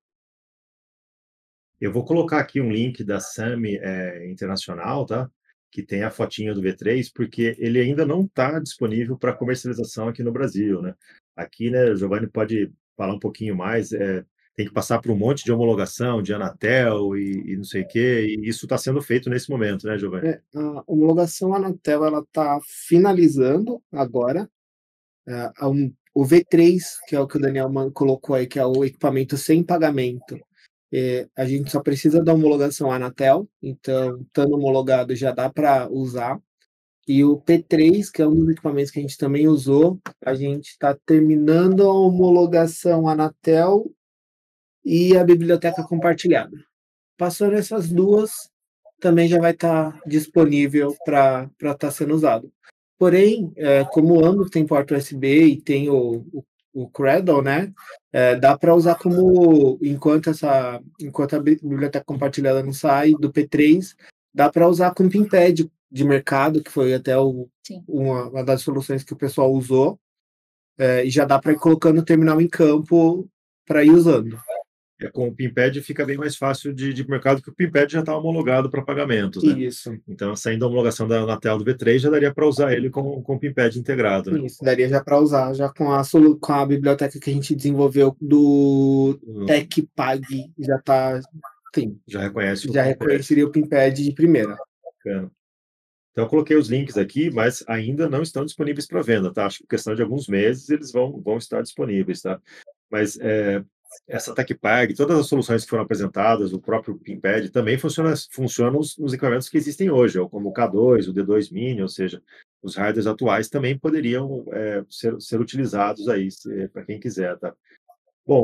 Eu vou colocar aqui um link da SAMI Internacional, tá? Que tem a fotinha do V3, porque ele ainda não está disponível para comercialização aqui no Brasil, né? Aqui, né, o Giovanni pode falar um pouquinho mais, tem que passar por um monte de homologação, de Anatel e não sei o quê, e isso está sendo feito nesse momento, né, Giovanni?
A homologação Anatel ela está finalizando agora. O V3, que é o que o Daniel colocou aí, que é o equipamento sem pagamento, a gente só precisa da homologação Anatel, então, estando homologado já dá para usar. E o P3, que é um dos equipamentos que a gente também usou, a gente está terminando a homologação Anatel e a biblioteca compartilhada. Passando essas duas, também já vai estar disponível para estar sendo usado. Porém, como ambos têm porta USB e tem o Cradle, né? Dá para usar como enquanto a biblioteca compartilhada não sai do P3, dá para usar com PinPad de mercado, que foi até uma das soluções que o pessoal usou, e já dá para ir colocando o terminal em campo para ir usando.
Com o PinPad fica bem mais fácil de mercado, porque o PinPad já está homologado para pagamentos, né?
Isso.
Então, saindo a homologação da Anatel do V3, já daria para usar ele com o PinPad integrado, né?
Isso, daria já para usar, já com a biblioteca que a gente desenvolveu do TechPag, já está, sim.
Já reconhece
já reconheceria o PinPad de primeira.
Bacana. Então, eu coloquei os links aqui, mas ainda não estão disponíveis para venda, tá? Acho que questão de alguns meses eles vão estar disponíveis, tá? Mas essa TechPag, todas as soluções que foram apresentadas, o próprio PinPad, também funcionam nos equipamentos que existem hoje, como o K2, o D2 Mini, ou seja, os hardwares atuais também poderiam ser utilizados aí, para quem quiser, tá? Bom,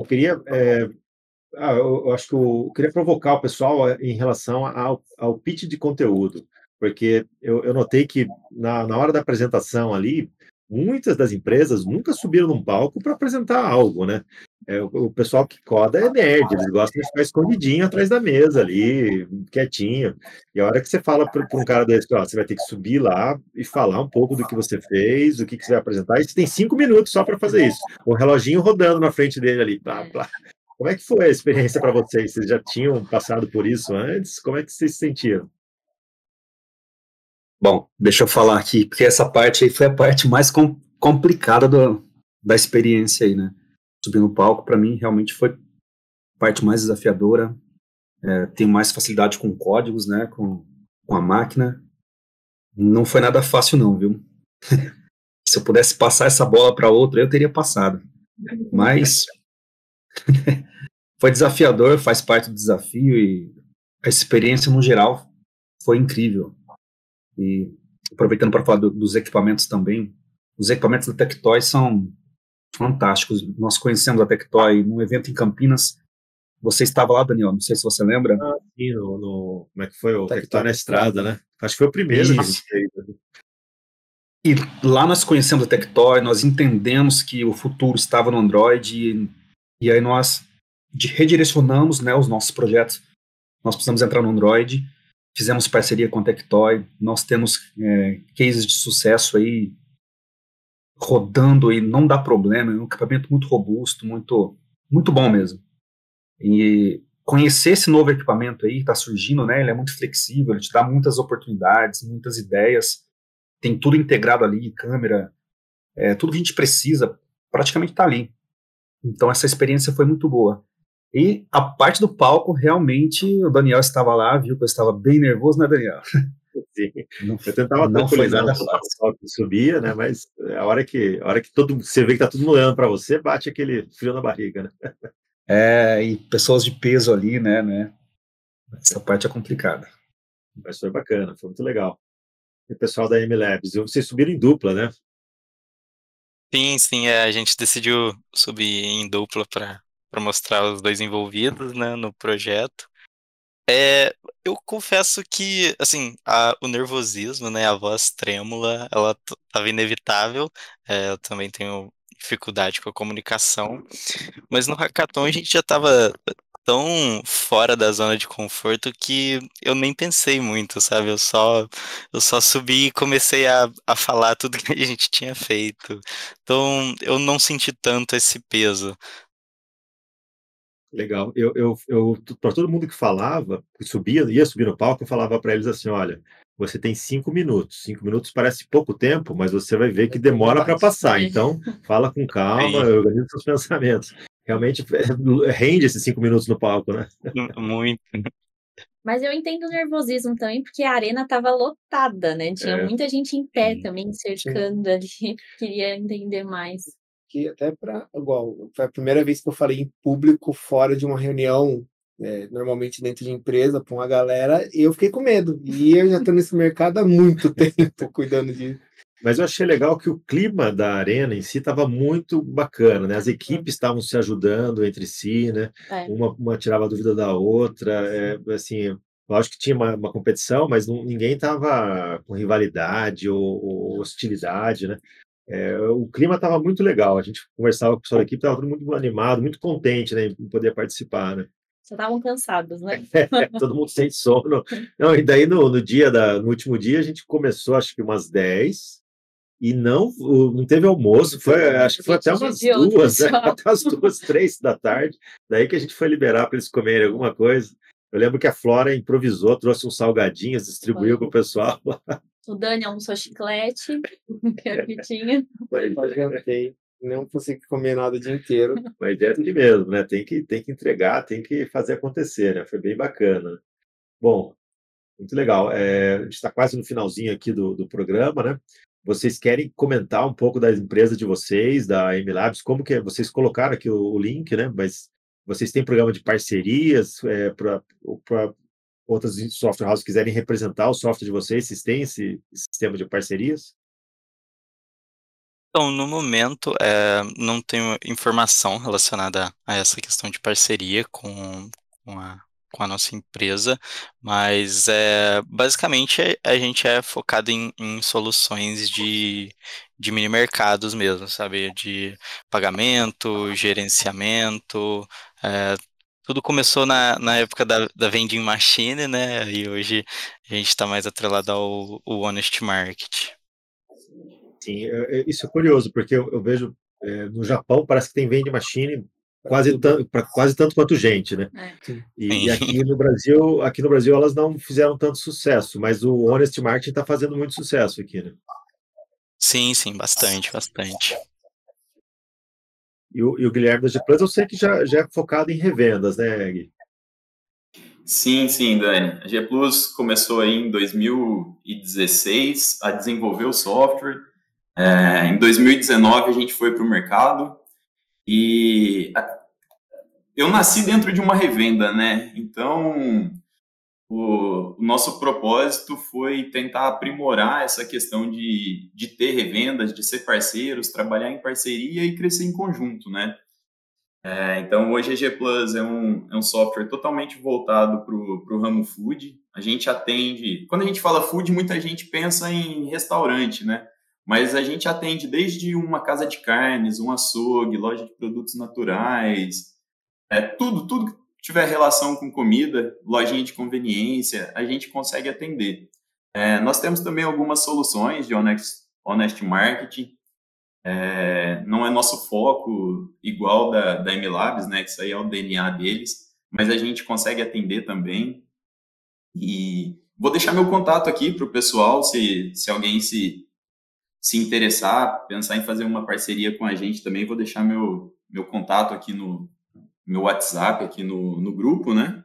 eu acho que eu queria provocar o pessoal em relação ao pitch de conteúdo, porque eu notei que na hora da apresentação ali, muitas das empresas nunca subiram num palco para apresentar algo, né? O pessoal que coda é nerd, eles gostam de ficar escondidinho atrás da mesa ali, quietinho. E a hora que você fala para um cara desse, ó, você vai ter que subir lá e falar um pouco do que você fez, o que você vai apresentar, e você tem 5 minutos só para fazer isso. O reloginho rodando na frente dele ali, plá, plá. Como é que foi a experiência para vocês? Vocês já tinham passado por isso antes? Como é que vocês se sentiram?
Bom, deixa eu falar aqui, porque essa parte aí foi a parte mais complicada da experiência aí, né? Subir no palco, para mim, realmente foi a parte mais desafiadora. Tenho mais facilidade com códigos, né? Com a máquina. Não foi nada fácil, não, viu? Se eu pudesse passar essa bola para outra, eu teria passado. Mas foi desafiador, faz parte do desafio e a experiência, no geral, foi incrível. E aproveitando para falar dos equipamentos também, os equipamentos da Tectoy são fantásticos. Nós conhecemos a Tectoy num evento em Campinas. Você estava lá, Daniel? Não sei se você lembra.
Sim, como é que foi? O Tectoy na estrada, né? Acho que foi o primeiro que a gente fez.
E lá nós conhecemos a Tectoy, nós entendemos que o futuro estava no Android e aí nós redirecionamos, né, os nossos projetos. Nós precisamos entrar no Android. Fizemos parceria com a Tectoy, nós temos cases de sucesso aí rodando e não dá problema, é um equipamento muito robusto, muito, muito bom mesmo. E conhecer esse novo equipamento aí que está surgindo, né, ele é muito flexível, ele te dá muitas oportunidades, muitas ideias, tem tudo integrado ali, câmera, tudo que a gente precisa praticamente está ali. Então essa experiência foi muito boa. E a parte do palco, realmente, o Daniel estava lá, viu que eu estava bem nervoso, né, Daniel?
Sim. Eu tentava
não foi nada fácil.
O que subia, né? Mas a hora que você vê que tá todo mundo olhando para você, bate aquele frio na barriga, né?
E pessoas de peso ali, né? Essa parte é complicada.
Mas foi bacana, foi muito legal. E o pessoal da MLabs, vocês subiram em dupla, né?
Sim, a gente decidiu subir em dupla para mostrar os dois envolvidos, né, no projeto. Eu confesso que, assim, o nervosismo, né, a voz trêmula, ela estava inevitável. Eu também tenho dificuldade com a comunicação, mas no hackathon a gente já estava tão fora da zona de conforto que eu nem pensei muito, sabe? Eu só subi e comecei a falar tudo que a gente tinha feito. Então eu não senti tanto esse peso.
Legal. Para todo mundo que falava, que ia subir no palco, eu falava para eles assim: olha, você tem 5 minutos. 5 minutos parece pouco tempo, mas você vai ver que demora para passar.
É.
Então, fala com calma,
Sim,
organiza seus pensamentos. Realmente rende esses 5 minutos no palco, né?
muito.
Mas eu entendo o nervosismo também, porque a arena estava lotada, né? Tinha
É,
muita gente em pé
sim.
também, cercando ali, queria entender mais.
Que até para igual, foi a primeira vez que eu falei em público fora de uma reunião, normalmente dentro de empresa, para uma galera, e eu fiquei com medo. E eu já estou nesse mercado há muito tempo cuidando disso.
Mas eu achei legal que o clima da arena em si estava muito bacana, né? As equipes estavam se ajudando entre si, né?
É.
Uma tirava a dúvida da outra, assim, lógico que tinha uma competição, mas ninguém estava com rivalidade ou hostilidade, né? O clima estava muito legal, a gente conversava com o pessoal da equipe, estava todo mundo muito animado, muito contente, né, em poder participar, né?
Só estavam cansados, né?
Todo mundo sem sono. Não, e daí no último dia a gente começou acho que umas 10 e não teve almoço, acho que foi
A
até
gente
umas
judiou do
2, né?
pessoal.
Até as 2, 3 da tarde. Daí que a gente foi liberar para eles comerem alguma coisa. Eu lembro que a Flora improvisou, trouxe uns salgadinhos, distribuiu para o pessoal.
O Dani almoçou chiclete, que era o que tinha.
Eu jantei, não consegui comer nada o dia inteiro.
Mas é assim mesmo, né? Tem que entregar, tem que fazer acontecer, né? Foi bem bacana. Bom, muito legal. A gente está quase no finalzinho aqui do programa, né? Vocês querem comentar um pouco da empresa de vocês, da MLabs? Como que vocês colocaram aqui o link, né? Mas vocês têm programa de parcerias para outras software houses que quiserem representar o software de vocês? Vocês têm esse sistema de parcerias?
Então, no momento, não tenho informação relacionada a essa questão de parceria com a, com a nossa empresa, mas basicamente a gente é focado em soluções de mini mercados mesmo, sabe? De pagamento, gerenciamento. Tudo começou na época da vending machine, né? E hoje a gente está mais atrelado ao Honest Market.
Sim, isso é curioso, porque eu vejo no Japão parece que tem vending machine para quase tanto quanto gente, né?
É.
E aqui no Brasil elas não fizeram tanto sucesso, mas o Honest Marketing está fazendo muito sucesso aqui, né?
Sim, sim, bastante, bastante.
E o Guilherme da G Plus eu sei que já é focado em revendas, né, Gui?
Sim, sim, Dani. A G Plus começou aí em 2016 a desenvolver o software. Em 2019 a gente foi para o mercado e eu nasci dentro de uma revenda, né? Então o nosso propósito foi tentar aprimorar essa questão de ter revendas, de ser parceiros, trabalhar em parceria e crescer em conjunto, né? Então, hoje a G Plus é um software totalmente voltado para o ramo food. A gente atende... Quando a gente fala food, muita gente pensa em restaurante, né? Mas a gente atende desde uma casa de carnes, um açougue, loja de produtos naturais, tudo que tiver relação com comida, lojinha de conveniência, a gente consegue atender. Nós temos também algumas soluções de honest marketing. Não é nosso foco igual da MLabs, né? Que isso aí é o DNA deles, mas a gente consegue atender também. E vou deixar meu contato aqui para o pessoal, se alguém se interessar, pensar em fazer uma parceria com a gente também, vou deixar meu contato aqui no meu WhatsApp, aqui no grupo, né?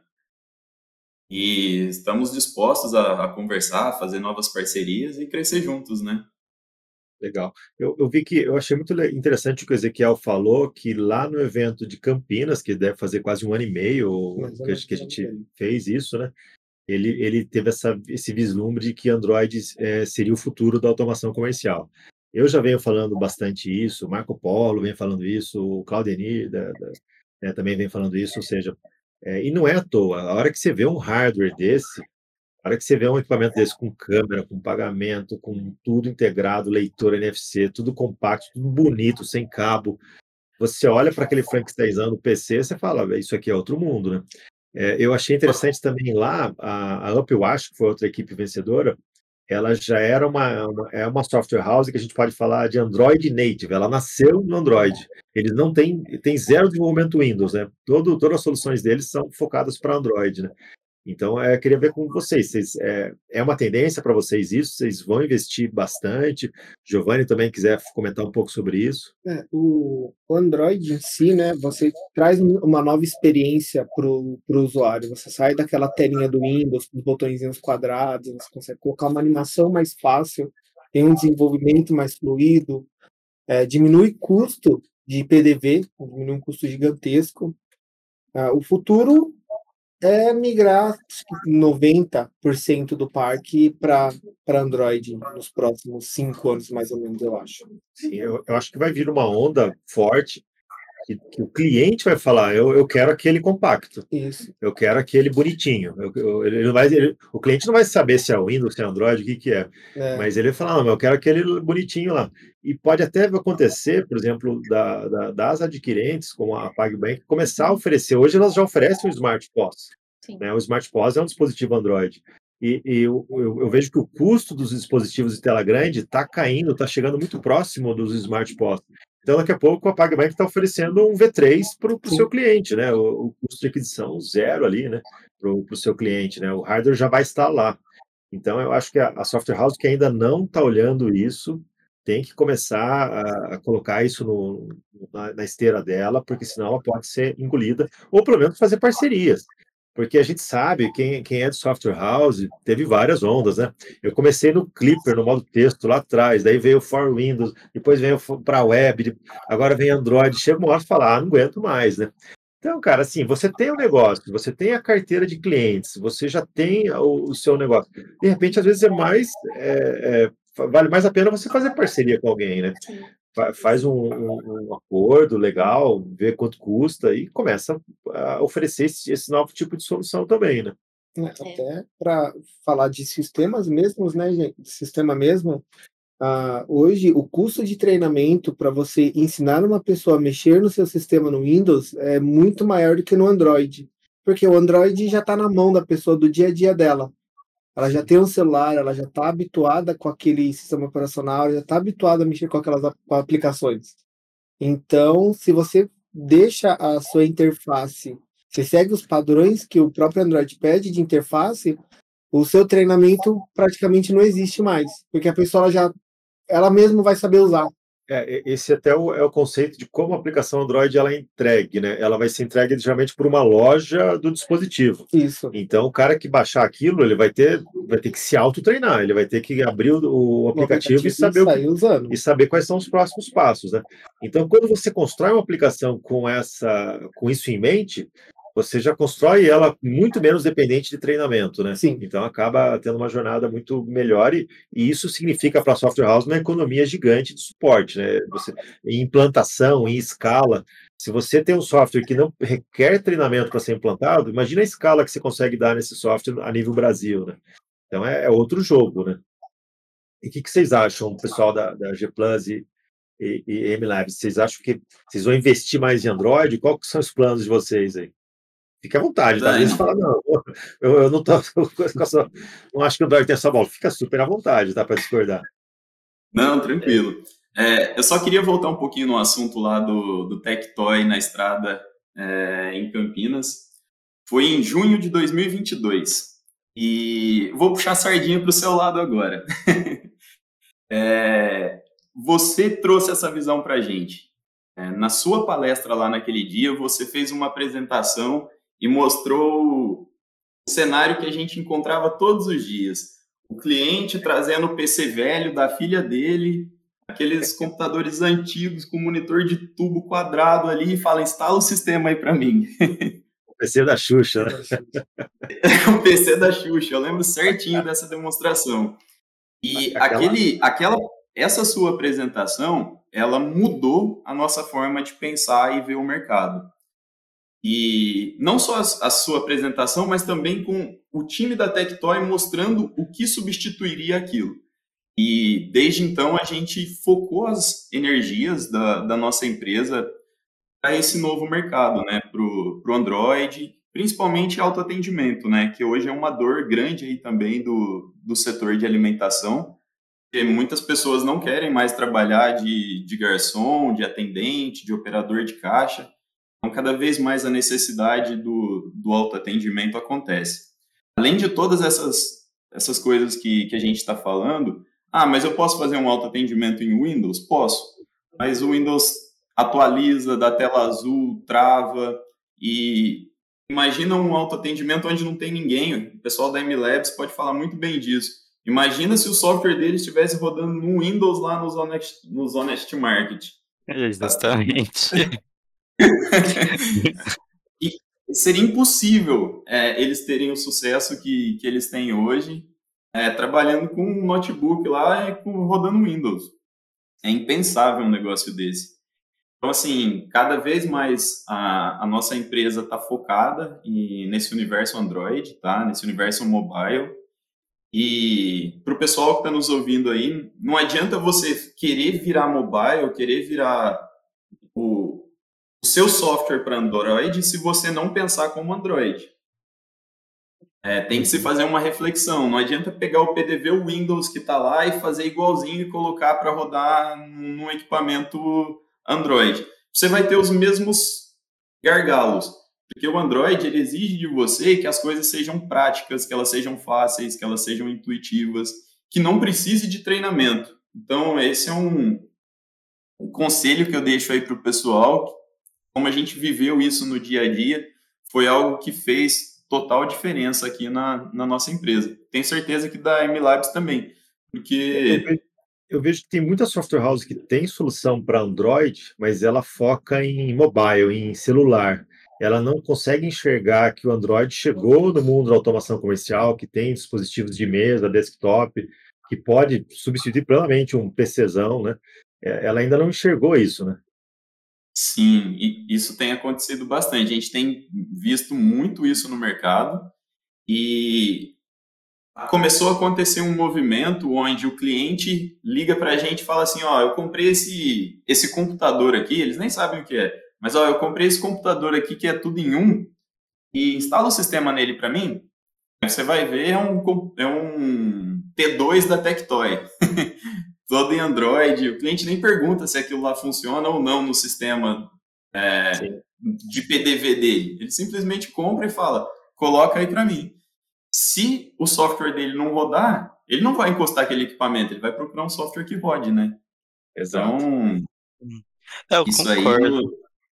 E estamos dispostos a conversar, a fazer novas parcerias e crescer juntos, né?
Legal. Eu achei muito interessante o que o Ezequiel falou, que lá no evento de Campinas, que deve fazer quase 1 ano e meio que a gente fez isso, né? Ele teve esse vislumbre de que Android seria o futuro da automação comercial. Eu já venho falando bastante isso, o Marco Polo vem falando isso, o Claudenir também vem falando isso, ou seja, e não é à toa. A hora que você vê um hardware desse, A hora que você vê um equipamento desse com câmera, com pagamento, com tudo integrado, leitor NFC, tudo compacto, tudo bonito, sem cabo, você olha para aquele Frankensteinzão no PC, você fala, isso aqui é outro mundo, né? Eu achei interessante também lá, a Up, eu acho que foi outra equipe vencedora, ela já era uma software house que a gente pode falar de Android native, ela nasceu no Android. Eles não têm zero desenvolvimento Windows, né? Todas as soluções deles são focadas para Android, né? Então, queria ver com vocês. É uma tendência para vocês isso? Vocês vão investir bastante? Giovanni também quiser comentar um pouco sobre isso?
O Android em si, né, você traz uma nova experiência para o usuário. Você sai daquela telinha do Windows, com os botõezinhos quadrados, você consegue colocar uma animação mais fácil, tem um desenvolvimento mais fluido, diminui custo de PDV, diminui um custo gigantesco. O futuro é migrar 90% do parque para Android nos próximos 5 anos, mais ou menos, eu acho.
Sim, eu acho que vai vir uma onda forte que o cliente vai falar, eu quero aquele compacto,
Isso.
eu quero aquele bonitinho. O cliente não vai saber se é Windows, se é Android, o que é. Mas ele vai falar, não, eu quero aquele bonitinho lá. E pode até acontecer, por exemplo, das adquirentes, como a PagBank, começar a oferecer. Hoje elas já oferecem o Smart POS. Né? O Smart POS é um dispositivo Android. E eu vejo que o custo dos dispositivos de tela grande está caindo, está chegando muito próximo dos Smart POS. Então, daqui a pouco, a PagBank está oferecendo um V3 para o seu cliente, né? O custo de aquisição zero ali, né? Para o seu cliente, né? O hardware já vai estar lá. Então, eu acho que a software house que ainda não está olhando isso tem que começar a colocar isso na esteira dela, porque senão ela pode ser engolida, ou pelo menos fazer parcerias. Porque a gente sabe, quem é de software house, teve várias ondas, né? Eu comecei no Clipper, no modo texto, lá atrás, daí veio o For Windows, depois veio para web, agora vem Android, chega uma hora e fala, não aguento mais, né? Então, cara, assim, você tem um negócio, você tem a carteira de clientes, você já tem o seu negócio. De repente, às vezes vale mais a pena você fazer parceria com alguém, né? Faz um acordo legal, vê quanto custa e começa a oferecer esse novo tipo de solução também, né?
Até para falar de sistemas mesmos, né, gente? Sistema mesmo. Hoje, o custo de treinamento para você ensinar uma pessoa a mexer no seu sistema no Windows é muito maior do que no Android. Porque o Android já está na mão da pessoa do dia a dia dela. Ela já tem um celular, ela já está habituada com aquele sistema operacional, ela já está habituada a mexer com aquelas aplicações. Então, se você deixa a sua interface, você segue os padrões que o próprio Android pede de interface, o seu treinamento praticamente não existe mais, porque a pessoa ela mesma vai saber usar.
Esse até é o conceito de como a aplicação Android ela é entregue, né? Ela vai ser entregue geralmente por uma loja do dispositivo.
Isso.
Então, o cara que baixar aquilo, ele vai ter que se auto-treinar, ele vai ter que abrir o aplicativo e saber quais são os próximos passos, né? Então, quando você constrói uma aplicação com isso em mente, você já constrói ela muito menos dependente de treinamento, né?
Sim.
Então acaba tendo uma jornada muito melhor e isso significa para a software house uma economia gigante de suporte, né? Em implantação, em escala, se você tem um software que não requer treinamento para ser implantado, imagina a escala que você consegue dar nesse software a nível Brasil, né? Então é outro jogo, né? E o que vocês acham, pessoal da G Plus e MLabs? Vocês acham que vocês vão investir mais em Android? Quais são os planos de vocês aí? Fique à vontade, tá? Às vezes fala, não, eu não tô, não acho que o Android tem essa bola. Fica super à vontade, tá? Para discordar.
Não, tranquilo. Eu só queria voltar um pouquinho no assunto lá do Tectoy na estrada em Campinas. Foi em junho de 2022. E vou puxar a sardinha para o seu lado agora. Você trouxe essa visão para a gente. Na sua palestra lá naquele dia, você fez uma apresentação e mostrou o cenário que a gente encontrava todos os dias. O cliente trazendo o PC velho da filha dele, aqueles computadores antigos com monitor de tubo quadrado ali, e fala, instala o sistema aí para mim.
O PC da Xuxa, né?
O PC da Xuxa, eu lembro certinho dessa demonstração. E essa sua apresentação, ela mudou a nossa forma de pensar e ver o mercado. E não só a sua apresentação, mas também com o time da Tectoy mostrando o que substituiria aquilo. E desde então a gente focou as energias da nossa empresa para esse novo mercado, né, para o Android, principalmente autoatendimento, né, que hoje é uma dor grande aí também do setor de alimentação, porque muitas pessoas não querem mais trabalhar de garçom, de atendente, de operador de caixa. Então, cada vez mais a necessidade do autoatendimento acontece. Além de todas essas coisas que a gente está falando, mas eu posso fazer um autoatendimento em Windows? Posso, mas o Windows atualiza, dá tela azul, trava, e imagina um autoatendimento onde não tem ninguém. O pessoal da MLabs pode falar muito bem disso. Imagina se o software deles estivesse rodando no Windows lá nos Honest Market.
Justamente.
E seria impossível eles terem o sucesso que eles têm hoje trabalhando com um notebook lá e rodando Windows. É impensável um negócio desse. Então, assim, cada vez mais a nossa empresa está focada nesse universo Android, tá? Nesse universo mobile. E para o pessoal que está nos ouvindo aí, não adianta você querer virar mobile, querer virar o seu software para Android se você não pensar como Android. Tem que se fazer uma reflexão. Não adianta pegar o PDV Windows que está lá e fazer igualzinho e colocar para rodar num equipamento Android. Você vai ter os mesmos gargalos, porque o Android ele exige de você que as coisas sejam práticas, que elas sejam fáceis, que elas sejam intuitivas, que não precise de treinamento. Então, esse é um conselho que eu deixo aí para o pessoal. Como a gente viveu isso no dia a dia, foi algo que fez total diferença aqui na nossa empresa. Tenho certeza que da MLabs também, porque...
Eu vejo que tem muita software house que tem solução para Android, mas ela foca em mobile, em celular. Ela não consegue enxergar que o Android chegou no mundo da automação comercial, que tem dispositivos de mesa, desktop, que pode substituir plenamente um PCzão, né? Ela ainda não enxergou isso, né?
Sim, e isso tem acontecido bastante. A gente tem visto muito isso no mercado e começou a acontecer um movimento onde o cliente liga para a gente e fala assim, eu comprei esse computador aqui, eles nem sabem o que é, mas eu comprei esse computador aqui que é tudo em um e instala o sistema nele para mim. Você vai ver, é um T2 da Tectoy. Todo em Android, o cliente nem pergunta se aquilo lá funciona ou não no sistema de PDV dele. Ele simplesmente compra e fala, coloca aí para mim. Se o software dele não rodar, ele não vai encostar aquele equipamento, ele vai procurar um software que rode, né?
Exato.
Então,
eu
isso
concordo.
aí...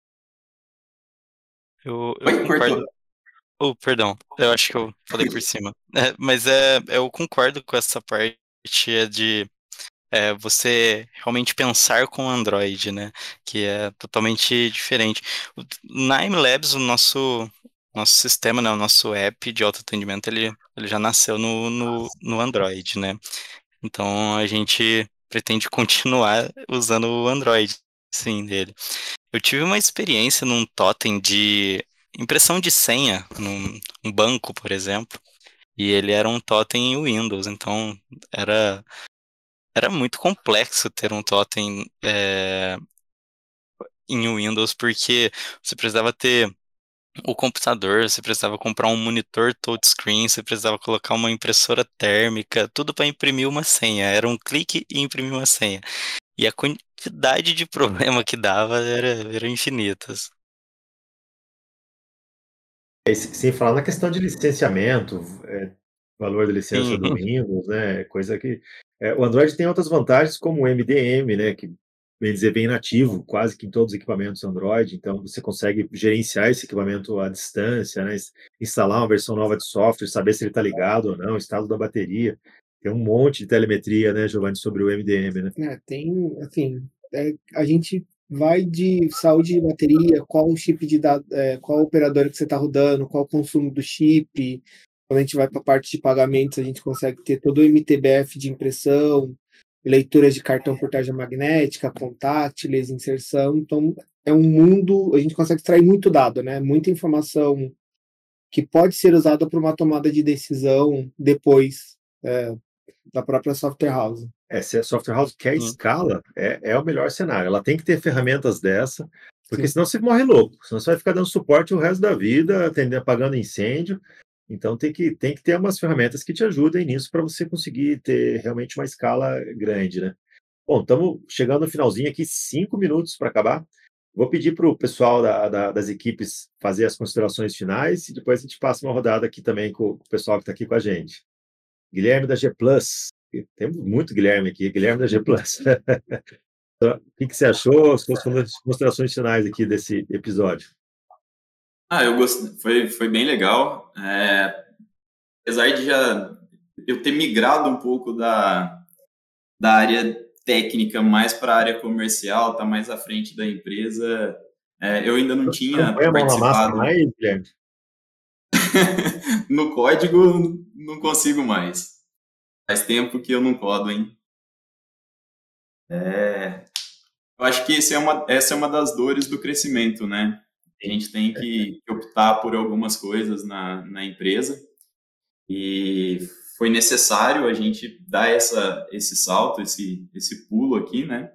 Eu
Oi,
concordo. Perdão, eu acho que eu falei por cima. Mas eu concordo com essa parte de você realmente pensar com Android, né? Que é totalmente diferente. Na MLabs, o nosso sistema, né? O nosso app de autoatendimento, ele já nasceu no Android, né? Então, a gente pretende continuar usando o Android, sim, dele. Eu tive uma experiência num totem de impressão de senha, num banco, por exemplo, e ele era um totem em Windows, então era muito complexo ter um totem em Windows, porque você precisava ter o computador, você precisava comprar um monitor touchscreen, você precisava colocar uma impressora térmica, tudo para imprimir uma senha. Era um clique e imprimir uma senha. E a quantidade de problema que dava era infinitas.
Sem falar na questão de licenciamento, valor da licença
Sim,
do Windows, né? Coisa que o Android tem outras vantagens, como o MDM, né? Que bem dizer bem nativo, quase que em todos os equipamentos Android. Então você consegue gerenciar esse equipamento à distância, né? Instalar uma versão nova de software, saber se ele está ligado ou não, estado da bateria. Tem um monte de telemetria, né, Giovanni, sobre o MDM, né?
Tem, assim, a gente vai de saúde de bateria, qual chip de dados, qual operadora que você está rodando, qual o consumo do chip. Quando a gente vai para a parte de pagamentos, a gente consegue ter todo o MTBF de impressão, leituras de cartão por tarja magnética, contactless, inserção. Então, é um mundo, a gente consegue extrair muito dado, né? Muita informação que pode ser usado para uma tomada de decisão depois da própria software house.
Se a software house quer escala, é o melhor cenário. Ela tem que ter ferramentas dessa, porque senão você morre louco. Senão você vai ficar dando suporte o resto da vida, apagando incêndio. Então tem que ter umas ferramentas que te ajudem nisso para você conseguir ter realmente uma escala grande, né? Bom, estamos chegando no finalzinho aqui, 5 minutos para acabar. Vou pedir para o pessoal das equipes fazer as considerações finais e depois a gente passa uma rodada aqui também com o pessoal que está aqui com a gente. Guilherme da G+. Temos muito Guilherme aqui, Guilherme da G+. O que você achou? As suas considerações finais aqui desse episódio.
Eu gostei, foi bem legal. Apesar de eu ter migrado um pouco da área técnica mais para a área comercial, tá mais à frente da empresa, eu ainda não tinha participado.
Mais, Guilherme?
No código, não consigo mais. Faz tempo que eu não codo, hein? Eu acho que essa é uma das dores do crescimento, né? A gente tem que optar por algumas coisas na empresa e foi necessário a gente dar esse salto, esse pulo aqui, né?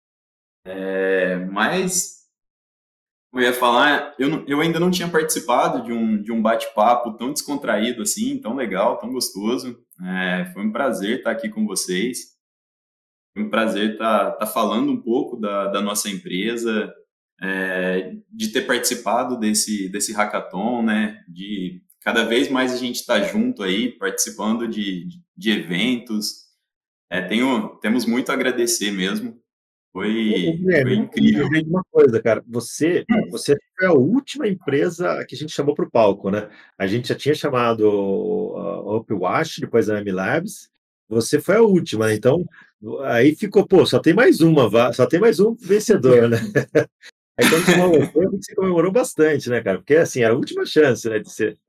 Mas eu ia falar, eu ainda não tinha participado de um bate-papo tão descontraído assim, tão legal, tão gostoso. Foi um prazer estar aqui com vocês. Foi um prazer estar falando um pouco da nossa empresa, de ter participado desse hackathon, né? De cada vez mais a gente estar junto aí, participando de eventos. Temos muito a agradecer mesmo. Foi incrível.
Uma coisa, cara, você foi a última empresa que a gente chamou para o palco, né? A gente já tinha chamado a OpenWash, depois a MLabs. Você foi a última, né? Então aí ficou, só tem mais um vencedor, né? Aí quando você comemorou bastante, né, cara? Porque assim, era a última chance, né, de ser.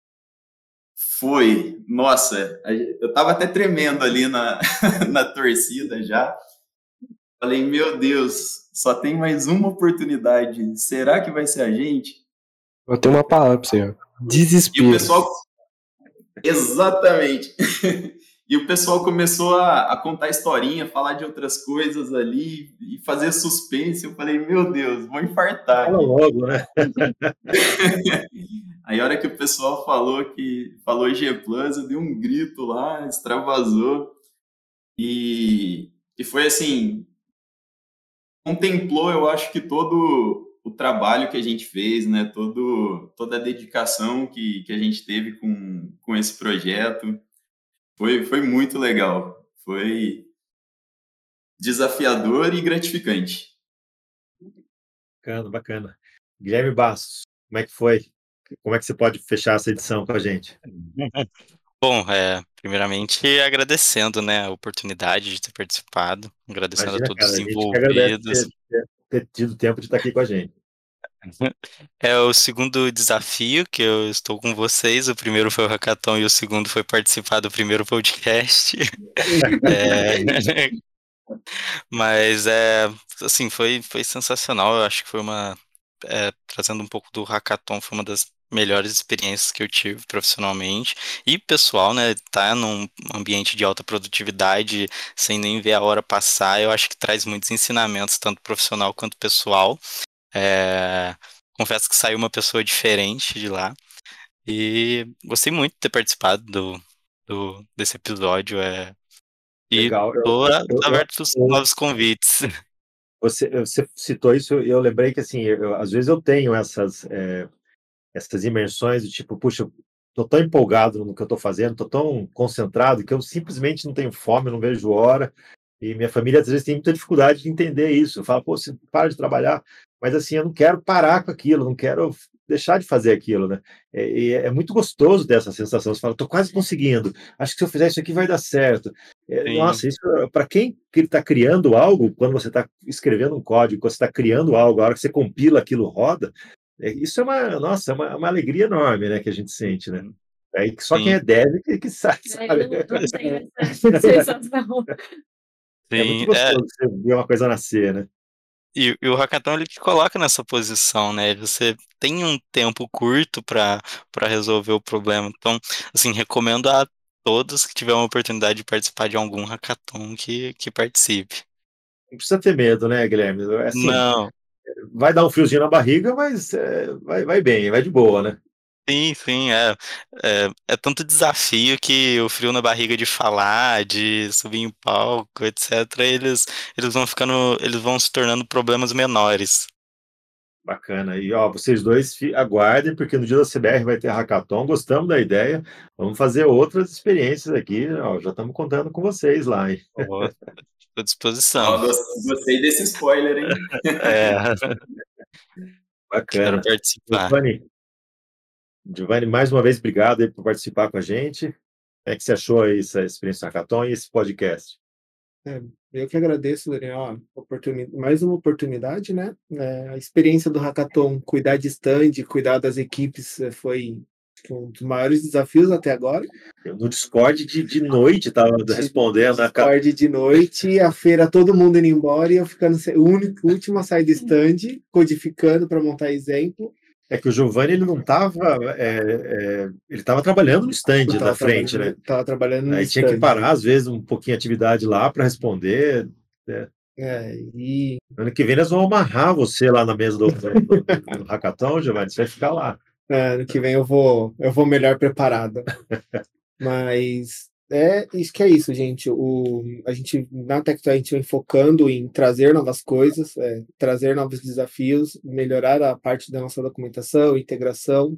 Foi, nossa, eu tava até tremendo ali na torcida já. Falei, meu Deus, só tem mais uma oportunidade. Será que vai ser a gente?
Eu tenho uma palavra pra você, desespero.
E o pessoal... Exatamente. E o pessoal começou a contar historinha, falar de outras coisas ali e fazer suspense. Eu falei, meu Deus, vou infartar.
Fala logo, né?
Aí a hora que o pessoal falou G+, eu dei um grito lá, extravasou. E foi assim, contemplou, eu acho que todo o trabalho que a gente fez, né? Toda a dedicação que a gente teve com esse projeto. Foi muito legal. Foi desafiador e gratificante.
Bacana. Guilherme Bastos, como é que foi? Como é que você pode fechar essa edição com a gente?
Bom, primeiramente agradecendo, né, a oportunidade de ter participado, agradecendo a todos os envolvidos.
Ter tido tempo de estar aqui com a gente.
É o segundo desafio que eu estou com vocês. O primeiro foi o hackathon e o segundo foi participar do primeiro podcast. Mas assim, foi sensacional. Eu acho que foi trazendo um pouco do hackathon, foi uma das melhores experiências que eu tive profissionalmente e pessoal, né? Tá num ambiente de alta produtividade sem nem ver a hora passar, eu acho que traz muitos ensinamentos, tanto profissional quanto pessoal. Confesso que saiu uma pessoa diferente de lá e gostei muito de ter participado desse episódio. E estou aberto aos novos convites.
Você citou isso e eu lembrei que assim, às vezes eu tenho essas imersões do tipo, puxa, estou tão empolgado no que eu estou fazendo, estou tão concentrado que eu simplesmente não tenho fome, não vejo hora. E minha família às vezes tem muita dificuldade de entender isso. Eu falo, você para de trabalhar, mas assim, eu não quero parar com aquilo, não quero deixar de fazer aquilo, né? É muito gostoso dessa sensação. Você fala, estou quase conseguindo, acho que se eu fizer isso aqui vai dar certo. Nossa, isso para quem está criando algo, quando você está escrevendo um código, quando você está criando algo, a hora que você compila aquilo roda, isso é uma alegria enorme, né, que a gente sente, né? Só quem é dev que sabe. É muito gostoso você ver uma coisa nascer, né?
E o hackathon ele te coloca nessa posição, né? Você tem um tempo curto para resolver o problema. Então, assim, recomendo a todos que tiverem a oportunidade de participar de algum hackathon que participe.
Não precisa ter medo, né, Guilherme? Assim,
Não,
vai dar um friozinho na barriga, mas vai bem, vai de boa, né?
sim, é tanto desafio que o frio na barriga de falar, de subir em palco, etc., eles vão se tornando problemas menores.
Bacana. E, ó, vocês dois aguardem, porque no dia da CBR vai ter hackathon, gostamos da ideia. Vamos fazer outras experiências aqui. Ó, já estamos contando com vocês lá, hein?
Estou à disposição.
Ó, gostei desse spoiler, hein?
É, quero
Bacana.
participar.
Giovanni, mais uma vez, obrigado aí por participar com a gente. Como é que você achou aí essa experiência hackathon e esse podcast?
Eu que agradeço, Daniel, mais uma oportunidade, né? A experiência do hackathon, cuidar de stand, cuidar das equipes, foi um dos maiores desafios até agora.
Eu no Discord de noite estava respondendo.
Discord de noite, a feira todo mundo indo embora e eu ficando o último a sair do stand, codificando para montar exemplo.
É que o Giovanni ele não estava, ele estava trabalhando no stand da frente, né?
Estava trabalhando no
Aí
stand.
tinha que parar, às vezes, um pouquinho a atividade lá para responder.
E
Ano que vem nós vamos amarrar você lá na mesa do hackathon, Giovanni, você vai ficar lá.
ano que vem eu vou melhor preparado. Mas isso que é isso, gente. A gente na Tectoy a gente vem focando em trazer novas coisas, trazer novos desafios, melhorar a parte da nossa documentação, integração.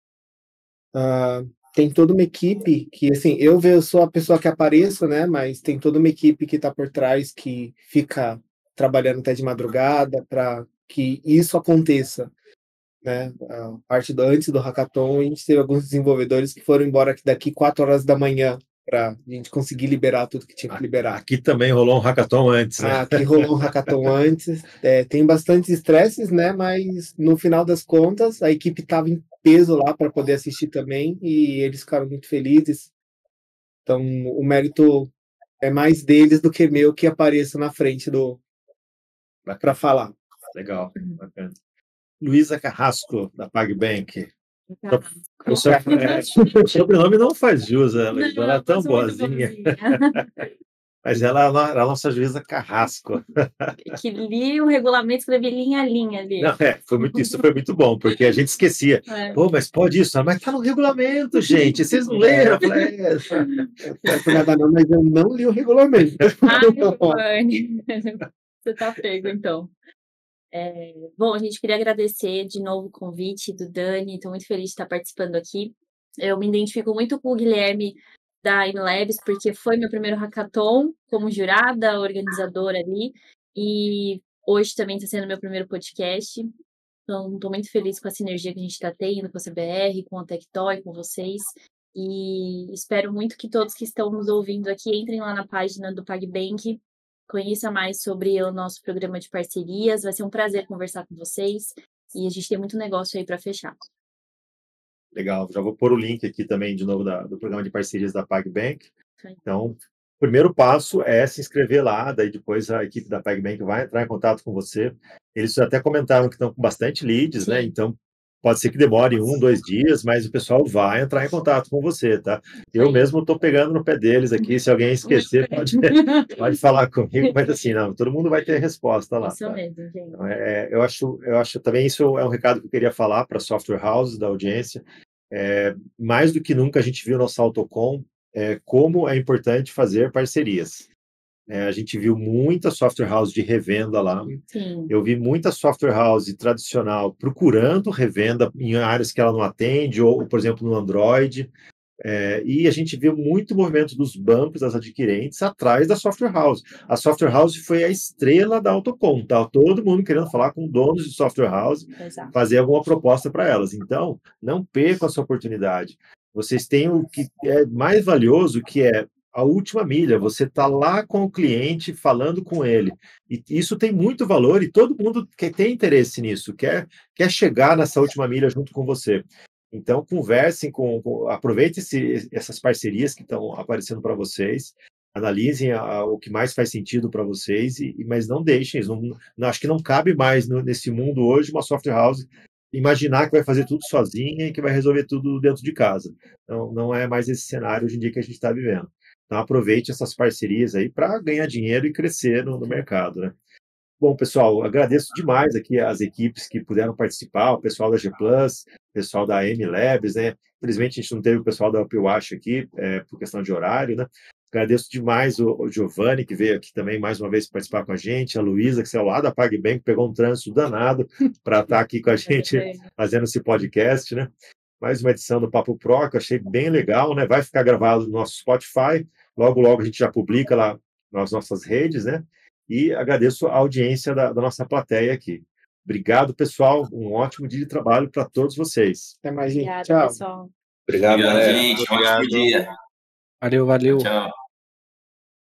Tem toda uma equipe que, assim, eu sou a pessoa que apareço, né? Mas tem toda uma equipe que está por trás, que fica trabalhando até de madrugada para que isso aconteça, né? A parte antes do hackathon, a gente teve alguns desenvolvedores que foram embora daqui 4 horas da manhã para a gente conseguir liberar tudo que tinha que liberar.
Aqui também rolou um hackathon antes, né?
Aqui rolou um hackathon antes. Tem bastante estresses, né? Mas no final das contas, a equipe estava em peso lá para poder assistir também e eles ficaram muito felizes. Então, o mérito é mais deles do que meu, que apareço na frente para falar.
Legal, bacana. Luísa Carrasco, da PagBank. O sobrenome não faz jus, ela é tão boazinha. Mas ela é a nossa juíza Carrasco.
Que li o regulamento, escrevi linha a linha ali.
Não, isso foi muito bom, porque a gente esquecia. Pô, mas pode isso? Mas tá no regulamento, gente. Vocês não leram?
Não, mas eu não li o regulamento.
Você tá pego, então. Bom, a gente queria agradecer de novo o convite do Dani, estou muito feliz de estar participando aqui. Eu me identifico muito com o Guilherme da InLabs, porque foi meu primeiro hackathon como jurada, organizadora ali, e hoje também está sendo meu primeiro podcast. Então, estou muito feliz com a sinergia que a gente está tendo com a CBR, com a Tectoy, com vocês, e espero muito que todos que estão nos ouvindo aqui entrem lá na página do PagBank, conheça mais sobre o nosso programa de parcerias. Vai ser um prazer conversar com vocês e a gente tem muito negócio aí para fechar.
Legal, já vou pôr o link aqui também de novo do programa de parcerias da PagBank. Então, o primeiro passo é se inscrever lá, daí depois a equipe da PagBank vai entrar em contato com você. Eles até comentaram que estão com bastante leads, né? Então, pode ser que demore 1, 2 dias, mas o pessoal vai entrar em contato com você, tá? Eu mesmo estou pegando no pé deles aqui, se alguém esquecer, pode falar comigo, mas assim, não, todo mundo vai ter resposta lá.
Isso mesmo, gente.
Então, eu acho também isso é um recado que eu queria falar para software houses da audiência. Mais do que nunca a gente viu no Saltocom como é importante fazer parcerias. A gente viu muita software house de revenda lá.
Sim.
Eu vi muita software house tradicional procurando revenda em áreas que ela não atende, ou, por exemplo, no Android. E a gente viu muito movimento dos bancos, das adquirentes, atrás da software house. A software house foi a estrela da Autocom, tá? Todo mundo querendo falar com donos de software house,
Exato.
fazer alguma proposta para elas. Então, não percam essa oportunidade. Vocês têm o que é mais valioso, que é a última milha. Você está lá com o cliente, falando com ele. E isso tem muito valor e todo mundo tem interesse nisso, quer chegar nessa última milha junto com você. Então, conversem, aproveitem essas parcerias que estão aparecendo para vocês. analisem o que mais faz sentido para vocês, mas não deixem, acho que não cabe mais nesse mundo hoje uma software house imaginar que vai fazer tudo sozinha e que vai resolver tudo dentro de casa. Não é mais esse cenário hoje em dia que a gente está vivendo. Então aproveite essas parcerias aí para ganhar dinheiro e crescer no mercado, né? Bom, pessoal, agradeço demais aqui as equipes que puderam participar, o pessoal da G+, o pessoal da M Labs, né? Infelizmente a gente não teve o pessoal da UpWatch aqui, por questão de horário, né? Agradeço demais o Giovanni, que veio aqui também mais uma vez participar com a gente, a Luísa, que saiu lá da PagBank, pegou um trânsito danado para estar aqui com a gente fazendo esse podcast, né? Mais uma edição do Papo Pro, que eu achei bem legal, né? Vai ficar gravado no nosso Spotify, logo, logo a gente já publica lá nas nossas redes, né? E agradeço a audiência da nossa plateia aqui. Obrigado, pessoal. Um ótimo dia de trabalho para todos vocês.
Até mais, gente.
Obrigada,
Tchau.
pessoal.
Obrigado,
Obrigado,
galera.
gente. Um ótimo dia.
Valeu, valeu.
Tchau.